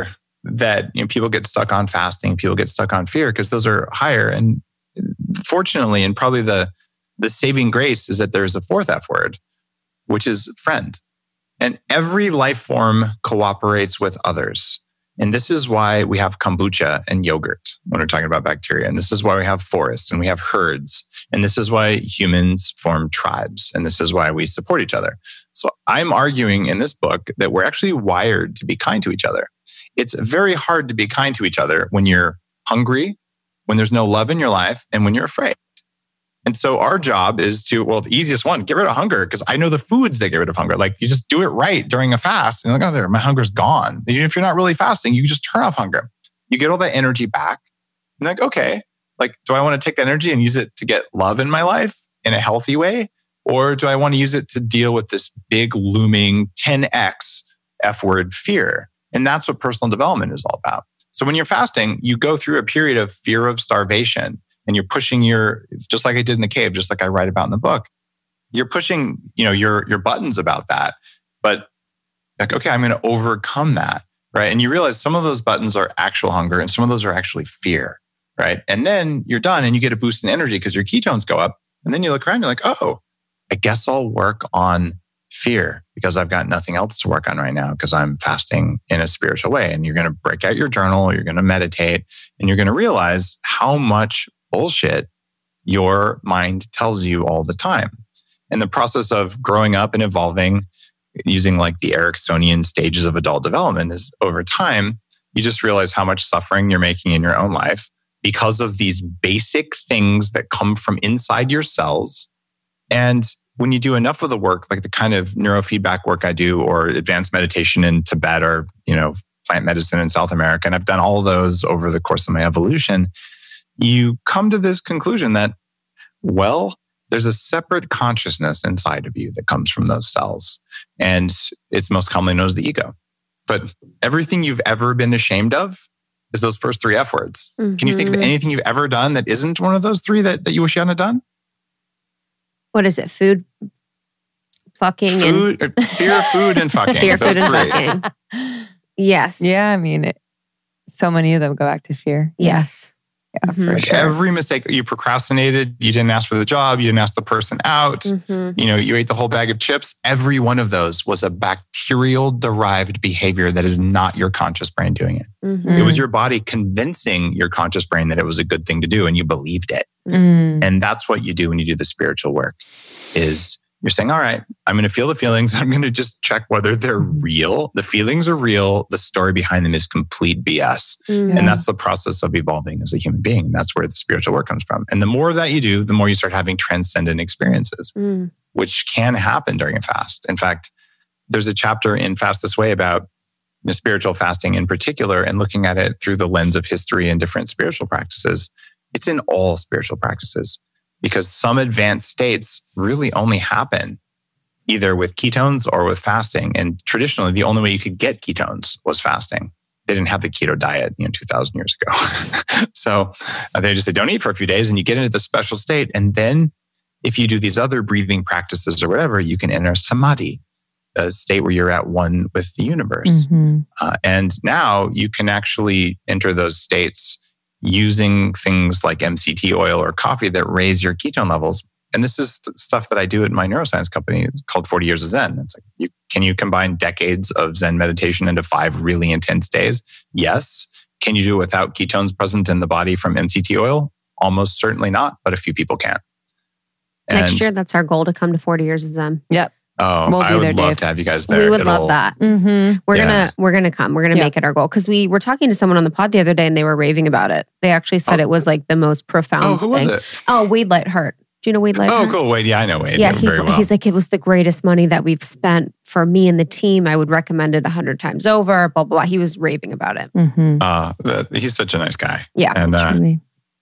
that people get stuck on fasting, people get stuck on fear because those are higher. And fortunately, and probably the saving grace is that there's a fourth F word, which is friend. And every life form cooperates with others. And this is why we have kombucha and yogurt when we're talking about bacteria. And this is why we have forests and we have herds. And this is why humans form tribes. And this is why we support each other. So I'm arguing in this book that we're actually wired to be kind to each other. It's very hard to be kind to each other when you're hungry, when there's no love in your life, and when you're afraid. And so our job is to, the easiest one, get rid of hunger, because I know the foods that get rid of hunger. Like you just do it right during a fast. And you're like, oh, there, my hunger's gone. Even if you're not really fasting, you just turn off hunger. You get all that energy back. And like, okay, like, do I want to take that energy and use it to get love in my life in a healthy way? Or do I want to use it to deal with this big looming 10x F word fear? And that's what personal development is all about. So when you're fasting, you go through a period of fear of starvation. And you're pushing just like I did in the cave, just like I write about in the book, you're pushing, your buttons about that. But like, okay, I'm going to overcome that, right? And you realize some of those buttons are actual hunger and some of those are actually fear, right? And then you're done and you get a boost in energy because your ketones go up. And then you look around, you're like, oh, I guess I'll work on fear because I've got nothing else to work on right now because I'm fasting in a spiritual way. And you're going to break out your journal, you're going to meditate, and you're going to realize how much bullshit your mind tells you all the time. And the process of growing up and evolving using like the Ericksonian stages of adult development is over time, you just realize how much suffering you're making in your own life because of these basic things that come from inside your cells. And when you do enough of the work, like the kind of neurofeedback work I do or advanced meditation in Tibet or, plant medicine in South America, and I've done all those over the course of my evolution, you come to this conclusion that, there's a separate consciousness inside of you that comes from those cells. And it's most commonly known as the ego. But everything you've ever been ashamed of is those first three F words. Mm-hmm. Can you think of anything you've ever done that isn't one of those three that you wish you hadn't done? What is it? Food, fucking, fear of food and fucking. Fear, food, and fucking. Yes. Yeah, I mean, so many of them go back to fear. Yes. Yeah, for sure. Every mistake, you procrastinated, you didn't ask for the job, you didn't ask the person out, you ate the whole bag of chips. Every one of those was a bacterial derived behavior that is not your conscious brain doing it. Mm-hmm. It was your body convincing your conscious brain that it was a good thing to do and you believed it. Mm. And that's what you do when you do the spiritual work is you're saying, all right, I'm going to feel the feelings. I'm going to just check whether they're real. The feelings are real. The story behind them is complete BS. Mm-hmm. And that's the process of evolving as a human being. That's where the spiritual work comes from. And the more of that you do, the more you start having transcendent experiences, which can happen during a fast. In fact, there's a chapter in Fast This Way about spiritual fasting in particular and looking at it through the lens of history and different spiritual practices. It's in all spiritual practices. Because some advanced states really only happen either with ketones or with fasting. And traditionally, the only way you could get ketones was fasting. They didn't have the keto diet 2,000 years ago. So they just say, don't eat for a few days and you get into the special state. And then if you do these other breathing practices or whatever, you can enter samadhi, a state where you're at one with the universe. Mm-hmm. And now you can actually enter those states using things like MCT oil or coffee that raise your ketone levels. And this is stuff that I do at my neuroscience company. It's called 40 Years of Zen. It's like, can you combine decades of Zen meditation into 5 really intense days? Yes. Can you do it without ketones present in the body from MCT oil? Almost certainly not, but a few people can. Next year, that's our goal to come to 40 Years of Zen. Yep. Oh, we'll I would there, love Dave. to have you guys there. We would love that. Mm-hmm. We're gonna come. We're gonna make it our goal because we were talking to someone on the pod the other day and they were raving about it. They actually said it was like the most profound. Oh, who thing. was it? Oh, Wade Lightheart. Do you know Wade Lightheart? Oh, cool. Wade, yeah, I know Wade. Yeah, very well. He's like, it was the greatest money that we've spent for me and the team. I would recommend it 100 times over. Blah blah blah. He was raving about it. Mm-hmm. He's such a nice guy. Yeah, and truly.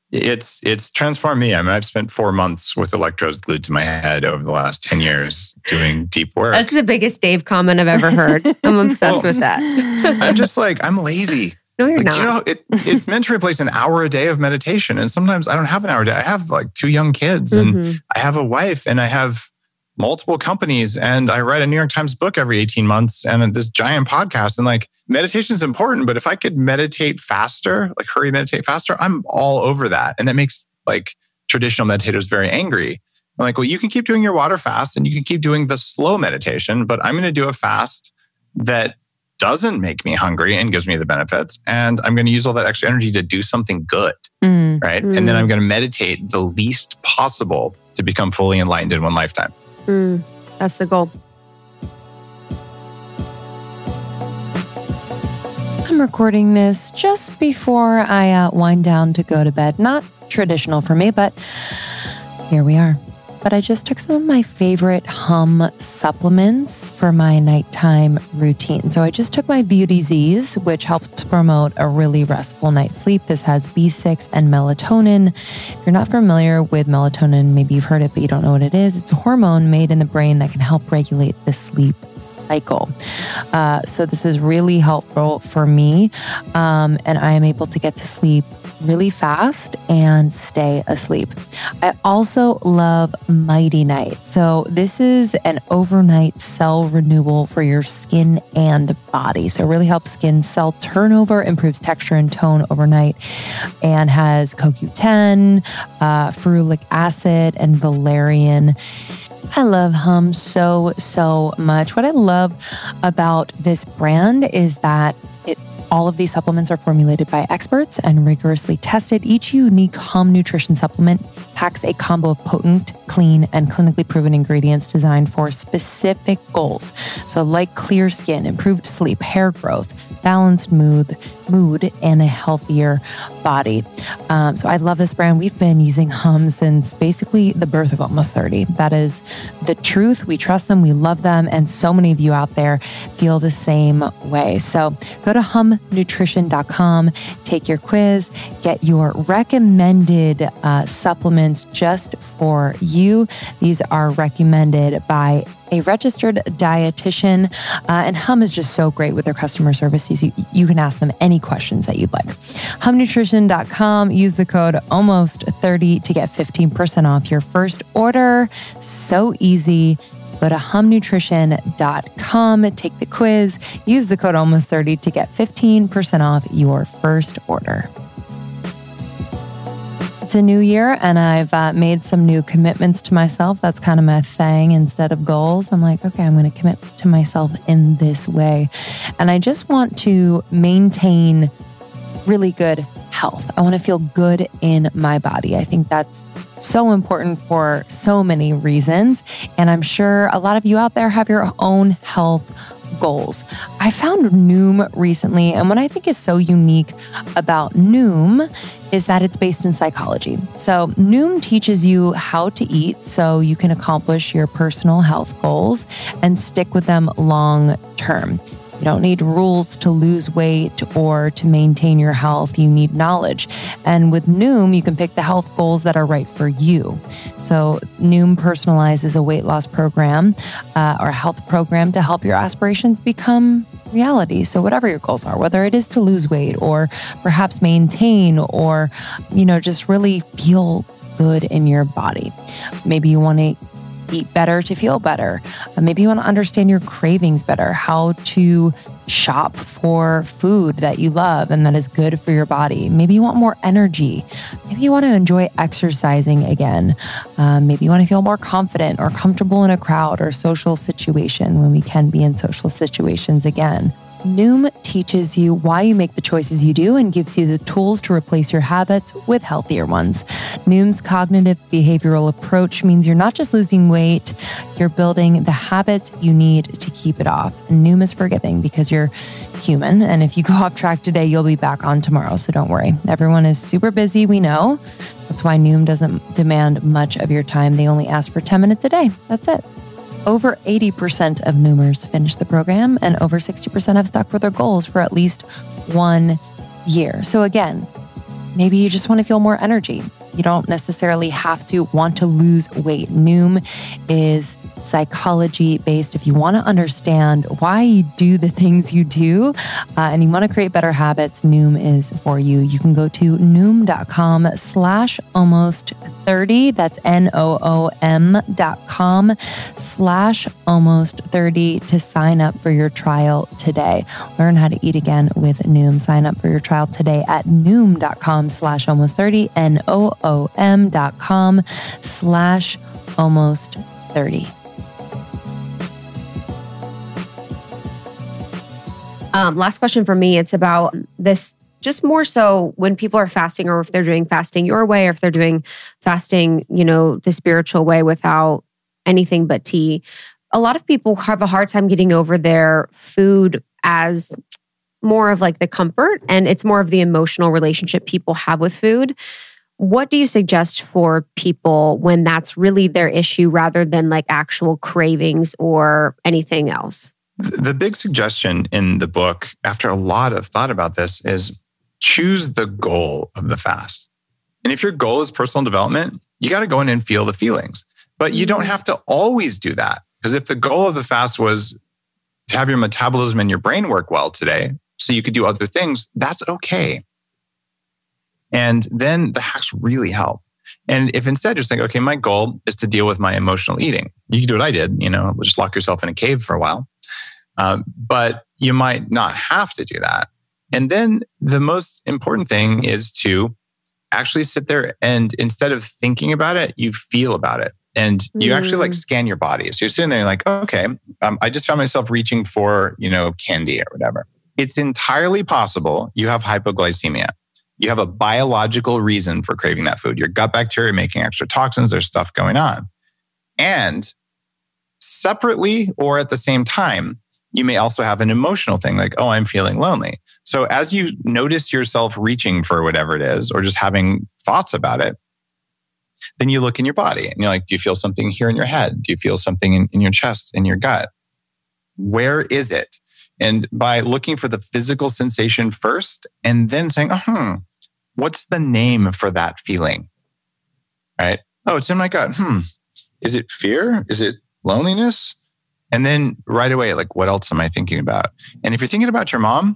It's transformed me. I mean, I've spent 4 months with electrodes glued to my head over the last 10 years doing deep work. That's the biggest Dave comment I've ever heard. I'm obsessed with that. I'm just like, I'm lazy. No, you're not. It's meant to replace an hour a day of meditation. And sometimes I don't have an hour a day. I have like 2 young kids and I have a wife and I have multiple companies, and I write a New York Times book every 18 months and this giant podcast. And like, meditation is important, but if I could meditate faster, like hurry meditate faster, I'm all over that. And that makes like traditional meditators very angry. I'm like, well, you can keep doing your water fast and you can keep doing the slow meditation, but I'm going to do a fast that doesn't make me hungry and gives me the benefits. And I'm going to use all that extra energy to do something good, right? And then I'm going to meditate the least possible to become fully enlightened in one lifetime. That's the goal. I'm recording this just before I wind down to go to bed. Not traditional for me, but here we are. But I just took some of my favorite Hum supplements for my nighttime routine. So I just took my Beauty Z's, which helps promote a really restful night's sleep. This has B6 and melatonin. If you're not familiar with melatonin, maybe you've heard it, but you don't know what it is. It's a hormone made in the brain that can help regulate the sleep cycle. So this is really helpful for me. And I am able to get to sleep really fast and stay asleep. I also love Mighty Night. So this is an overnight cell renewal for your skin and body. So it really helps skin cell turnover, improves texture and tone overnight, and has CoQ10, ferulic acid, and valerian. I love Hum so much. What I love about this brand is that all of these supplements are formulated by experts and rigorously tested. Each unique Hum nutrition supplement packs a combo of potent, clean, and clinically proven ingredients designed for specific goals. So like clear skin, improved sleep, hair growth, balanced mood, and a healthier body. So I love this brand. We've been using Hum since basically the birth of Almost 30. That is the truth. We trust them. We love them. And so many of you out there feel the same way. So go to humnutrition.com, take your quiz, get your recommended supplements just for you. These are recommended by a registered dietitian, and Hum is just so great with their customer service. You can ask them any questions that you'd like. humnutrition.com, use the code ALMOST30 to get 15% off your first order. So easy. Go to humnutrition.com, take the quiz, use the code ALMOST30 to get 15% off your first order. It's a new year and I've made some new commitments to myself. That's kind of my thing. Instead of goals, I'm like, okay, I'm going to commit to myself in this way. And I just want to maintain really good health. I want to feel good in my body. I think that's so important for so many reasons. And I'm sure a lot of you out there have your own health goals. I found Noom recently, and what I think is so unique about Noom is that it's based in psychology. So Noom teaches you how to eat so you can accomplish your personal health goals and stick with them long term. You don't need rules to lose weight or to maintain your health. You need knowledge. And with Noom, you can pick the health goals that are right for you. So Noom personalizes a weight loss program or a health program to help your aspirations become reality. So whatever your goals are, whether it is to lose weight or perhaps maintain or, just really feel good in your body. Maybe you want to eat better to feel better. Maybe you want to understand your cravings better, how to shop for food that you love and that is good for your body. Maybe you want more energy. Maybe you want to enjoy exercising again. Maybe you want to feel more confident or comfortable in a crowd or social situation when we can be in social situations again. Noom teaches you why you make the choices you do and gives you the tools to replace your habits with healthier ones. Noom's cognitive behavioral approach means you're not just losing weight, you're building the habits you need to keep it off. And Noom is forgiving because you're human. And if you go off track today, you'll be back on tomorrow. So don't worry. Everyone is super busy, we know. That's why Noom doesn't demand much of your time. They only ask for 10 minutes a day. That's it. Over 80% of Noomers finish the program and over 60% have stuck with their goals for at least 1 year. So again, maybe you just want to feel more energy. You don't necessarily have to want to lose weight. Noom is psychology based. If you want to understand why you do the things you do and you want to create better habits, Noom is for you. You can go to noom.com/almost30. That's NOOM.com/almost30 to sign up for your trial today. Learn how to eat again with Noom. Sign up for your trial today at noom.com/almost30, NOOM.com/almost30. Last question for me. It's about this, just more so when people are fasting, or if they're doing fasting your way, or if they're doing fasting, the spiritual way without anything but tea. A lot of people have a hard time getting over their food as more of like the comfort, and it's more of the emotional relationship people have with food. What do you suggest for people when that's really their issue rather than like actual cravings or anything else? The big suggestion in the book, after a lot of thought about this, is choose the goal of the fast. And if your goal is personal development, you got to go in and feel the feelings. But you don't have to always do that. Because if the goal of the fast was to have your metabolism and your brain work well today, so you could do other things, that's okay. And then the hacks really help. And if instead you're saying, okay, my goal is to deal with my emotional eating, you can do what I did, just lock yourself in a cave for a while. But you might not have to do that. And then the most important thing is to actually sit there and instead of thinking about it, you feel about it. And you actually like scan your body. So you're sitting there and you're like, okay, I just found myself reaching for, candy or whatever. It's entirely possible you have hypoglycemia. You have a biological reason for craving that food. Your gut bacteria making extra toxins. There's stuff going on. And separately or at the same time, you may also have an emotional thing like, oh, I'm feeling lonely. So as you notice yourself reaching for whatever it is, or just having thoughts about it, then you look in your body and you're like, do you feel something here in your head? Do you feel something in your chest, in your gut? Where is it? And by looking for the physical sensation first and then saying, what's the name for that feeling? Right? Oh, it's in my gut. Is it fear? Is it loneliness? And then right away, like, what else am I thinking about? And if you're thinking about your mom,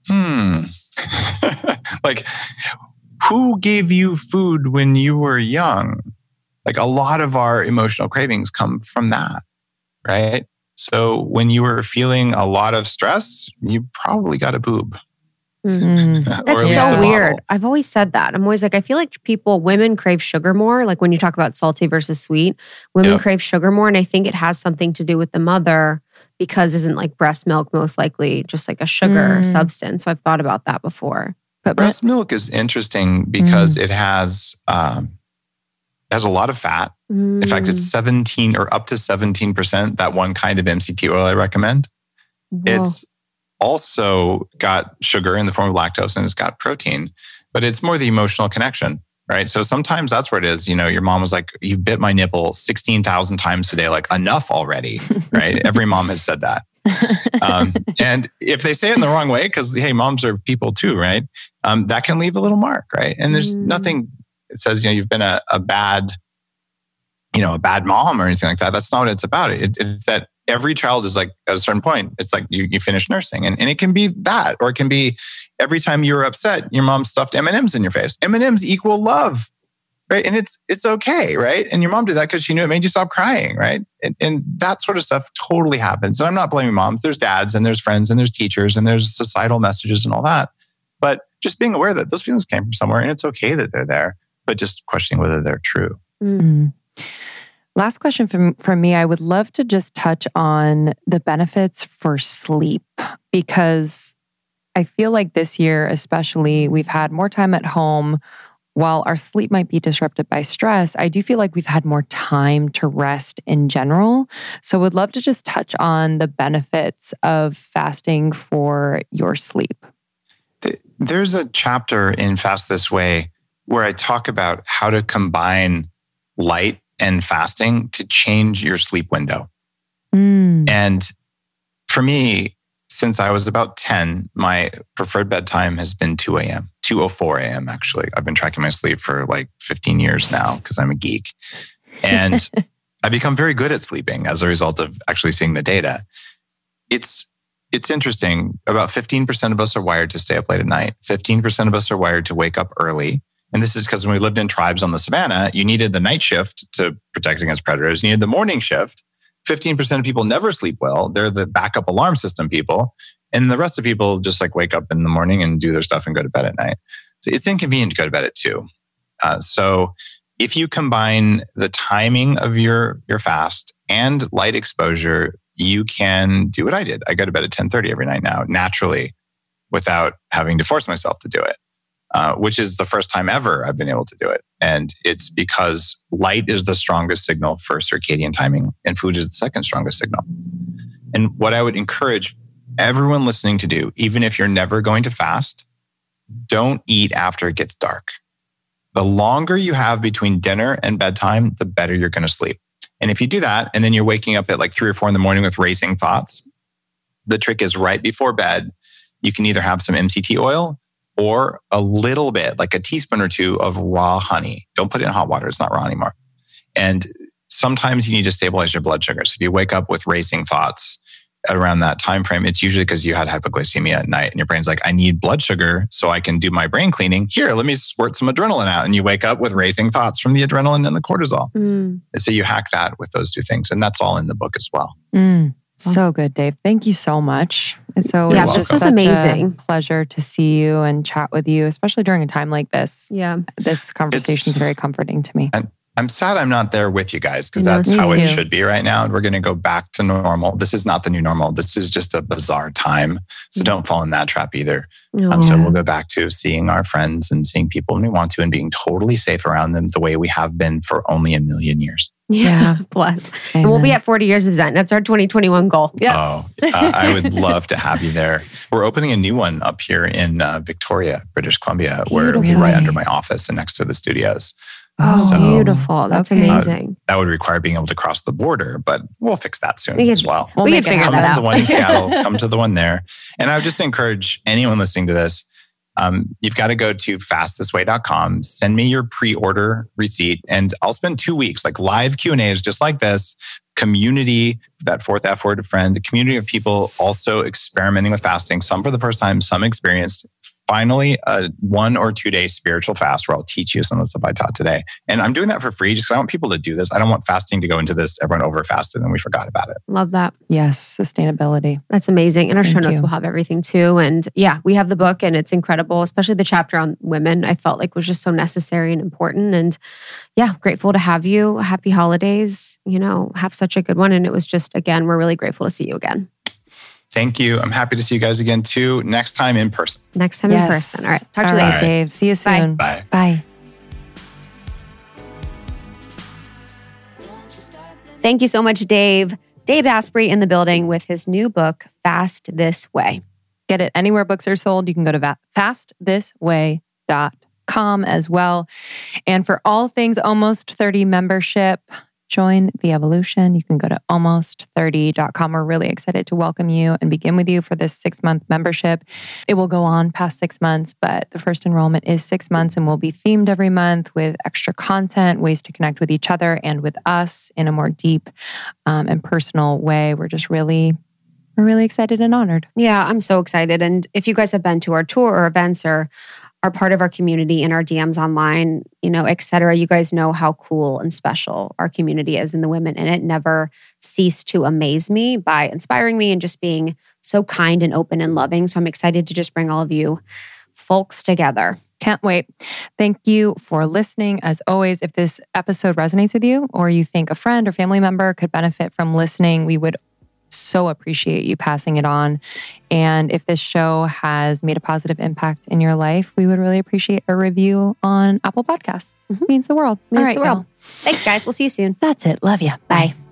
like, who gave you food when you were young? Like a lot of our emotional cravings come from that, right? So when you were feeling a lot of stress, you probably got a boob. That's so weird. I've always said that. I'm always like, I feel like women crave sugar more. Like when you talk about salty versus sweet, women crave sugar more. And I think it has something to do with the mother, because isn't like breast milk most likely just like a sugar substance? So I've thought about that before. But breast milk is interesting because it has a lot of fat. In fact, it's 17 or up to 17%, that one kind of MCT oil I recommend. Whoa. It's also got sugar in the form of lactose and it's got protein, but it's more the emotional connection, right? So sometimes that's where it is. Your mom was like, you bit my nipple 16,000 times today, like enough already, right? Every mom has said that. And if they say it in the wrong way, because hey, moms are people too, right? That can leave a little mark, right? And there's nothing that says, you've been a bad mom or anything like that. That's not what it's about. It's that every child is like, at a certain point, it's like you finish nursing. And it can be that, or it can be every time you're upset, your mom stuffed M&Ms in your face. M&Ms equal love, right? And it's okay, right? And your mom did that because she knew it made you stop crying, right? And that sort of stuff totally happens. And I'm not blaming moms. There's dads and there's friends and there's teachers and there's societal messages and all that. But just being aware that those feelings came from somewhere and it's okay that they're there, but just questioning whether they're true. Mm-hmm. Last question from me. I would love to just touch on the benefits for sleep, because I feel like this year, especially, we've had more time at home. While our sleep might be disrupted by stress, I do feel like we've had more time to rest in general. So would love to just touch on the benefits of fasting for your sleep. There's a chapter in Fast This Way where I talk about how to combine light and fasting to change your sleep window. And for me, since I was about 10, my preferred bedtime has been 2 a.m., 2:04 a.m. actually. I've been tracking my sleep for like 15 years now because I'm a geek. And I've become very good at sleeping as a result of actually seeing the data. It's interesting. About 15% of us are wired to stay up late at night. 15% of us are wired to wake up early. And this is because when we lived in tribes on the savannah, you needed the night shift to protect against predators. You needed the morning shift. 15% of people never sleep well. They're the backup alarm system people. And the rest of people just like wake up in the morning and do their stuff and go to bed at night. So it's inconvenient to go to bed at 2. So if you combine the timing of your fast and light exposure, you can do what I did. I go to bed at 10:30 every night now, naturally, without having to force myself to do it, which is the first time ever I've been able to do it. And it's because light is the strongest signal for circadian timing, and food is the second strongest signal. And what I would encourage everyone listening to do, even if you're never going to fast, don't eat after it gets dark. The longer you have between dinner and bedtime, the better you're going to sleep. And if you do that, and then you're waking up at like 3 or 4 in the morning with racing thoughts, the trick is right before bed, you can either have some MCT oil or a little bit, like a teaspoon or 2 of raw honey. Don't put it in hot water. It's not raw anymore. And sometimes you need to stabilize your blood sugar. So if you wake up with racing thoughts around that time frame, it's usually because you had hypoglycemia at night and your brain's like, I need blood sugar so I can do my brain cleaning. Here, let me squirt some adrenaline out. And you wake up with racing thoughts from the adrenaline and the cortisol. So you hack that with those 2 things. And that's all in the book as well. So good, Dave. Thank you so much. It's always this was amazing. Pleasure to see you and chat with you, especially during a time like this. Yeah. This conversation is very comforting to me. And I'm sad I'm not there with you guys because that's how it should be right now. We're going to go back to normal. This is not the new normal. This is just a bizarre time. So don't fall in that trap either. So we'll go back to seeing our friends and seeing people when we want to and being totally safe around them the way we have been for only 1 million years. Yeah. Bless. And we'll be at 40 years of Zen. That's our 2021 goal. Yeah. I would love to have you there. We're opening a new one up here in Victoria, British Columbia, where it'll be right under my office and next to the studios. Beautiful. That's amazing. That would require being able to cross the border, but we'll fix that soon as well. We can figure that out. Come to the one in Seattle, come to the one there. And I would just encourage anyone listening to this, you've got to go to fastthisway.com, send me your pre-order receipt, and I'll spend 2 weeks, like live Q&As just like this, community, that 4th F word, friend, a community of people also experimenting with fasting, some for the first time, some experienced. Finally, a 1 or 2 day spiritual fast where I'll teach you some of the stuff I taught today. And I'm doing that for free just because I want people to do this. I don't want fasting to go into this, everyone over fasted and we forgot about it. Love that. Yes, sustainability. That's amazing. And our show notes will have everything too. And yeah, we have the book and it's incredible, especially the chapter on women. I felt like was just so necessary and important. And yeah, grateful to have you. Happy holidays. Have such a good one. And it was just, again, we're really grateful to see you again. Thank you. I'm happy to see you guys again too. Next time in person. In person. All right. Talk to you later. Right, Dave. See you soon. Bye. Bye. Thank you so much, Dave. Dave Asprey in the building with his new book, Fast This Way. Get it anywhere books are sold. You can go to fastthisway.com as well. And for all things Almost 30 membership, join the evolution. You can go to almost30.com. We're really excited to welcome you and begin with you for this 6-month membership. It will go on past 6 months, but the first enrollment is 6 months and will be themed every month with extra content, ways to connect with each other and with us in a more deep and personal way. We're really excited and honored. Yeah, I'm so excited. And if you guys have been to our tour or events or are part of our community in our DMs online, et cetera, you guys know how cool and special our community is and the women in it never cease to amaze me by inspiring me and just being so kind and open and loving. So I'm excited to just bring all of you folks together. Can't wait. Thank you for listening. As always, if this episode resonates with you or you think a friend or family member could benefit from listening, we would so appreciate you passing it on. And if this show has made a positive impact in your life, we would really appreciate a review on Apple Podcasts. Means the world. Means the world. Thanks, guys. We'll see you soon. That's it. Love you. Bye.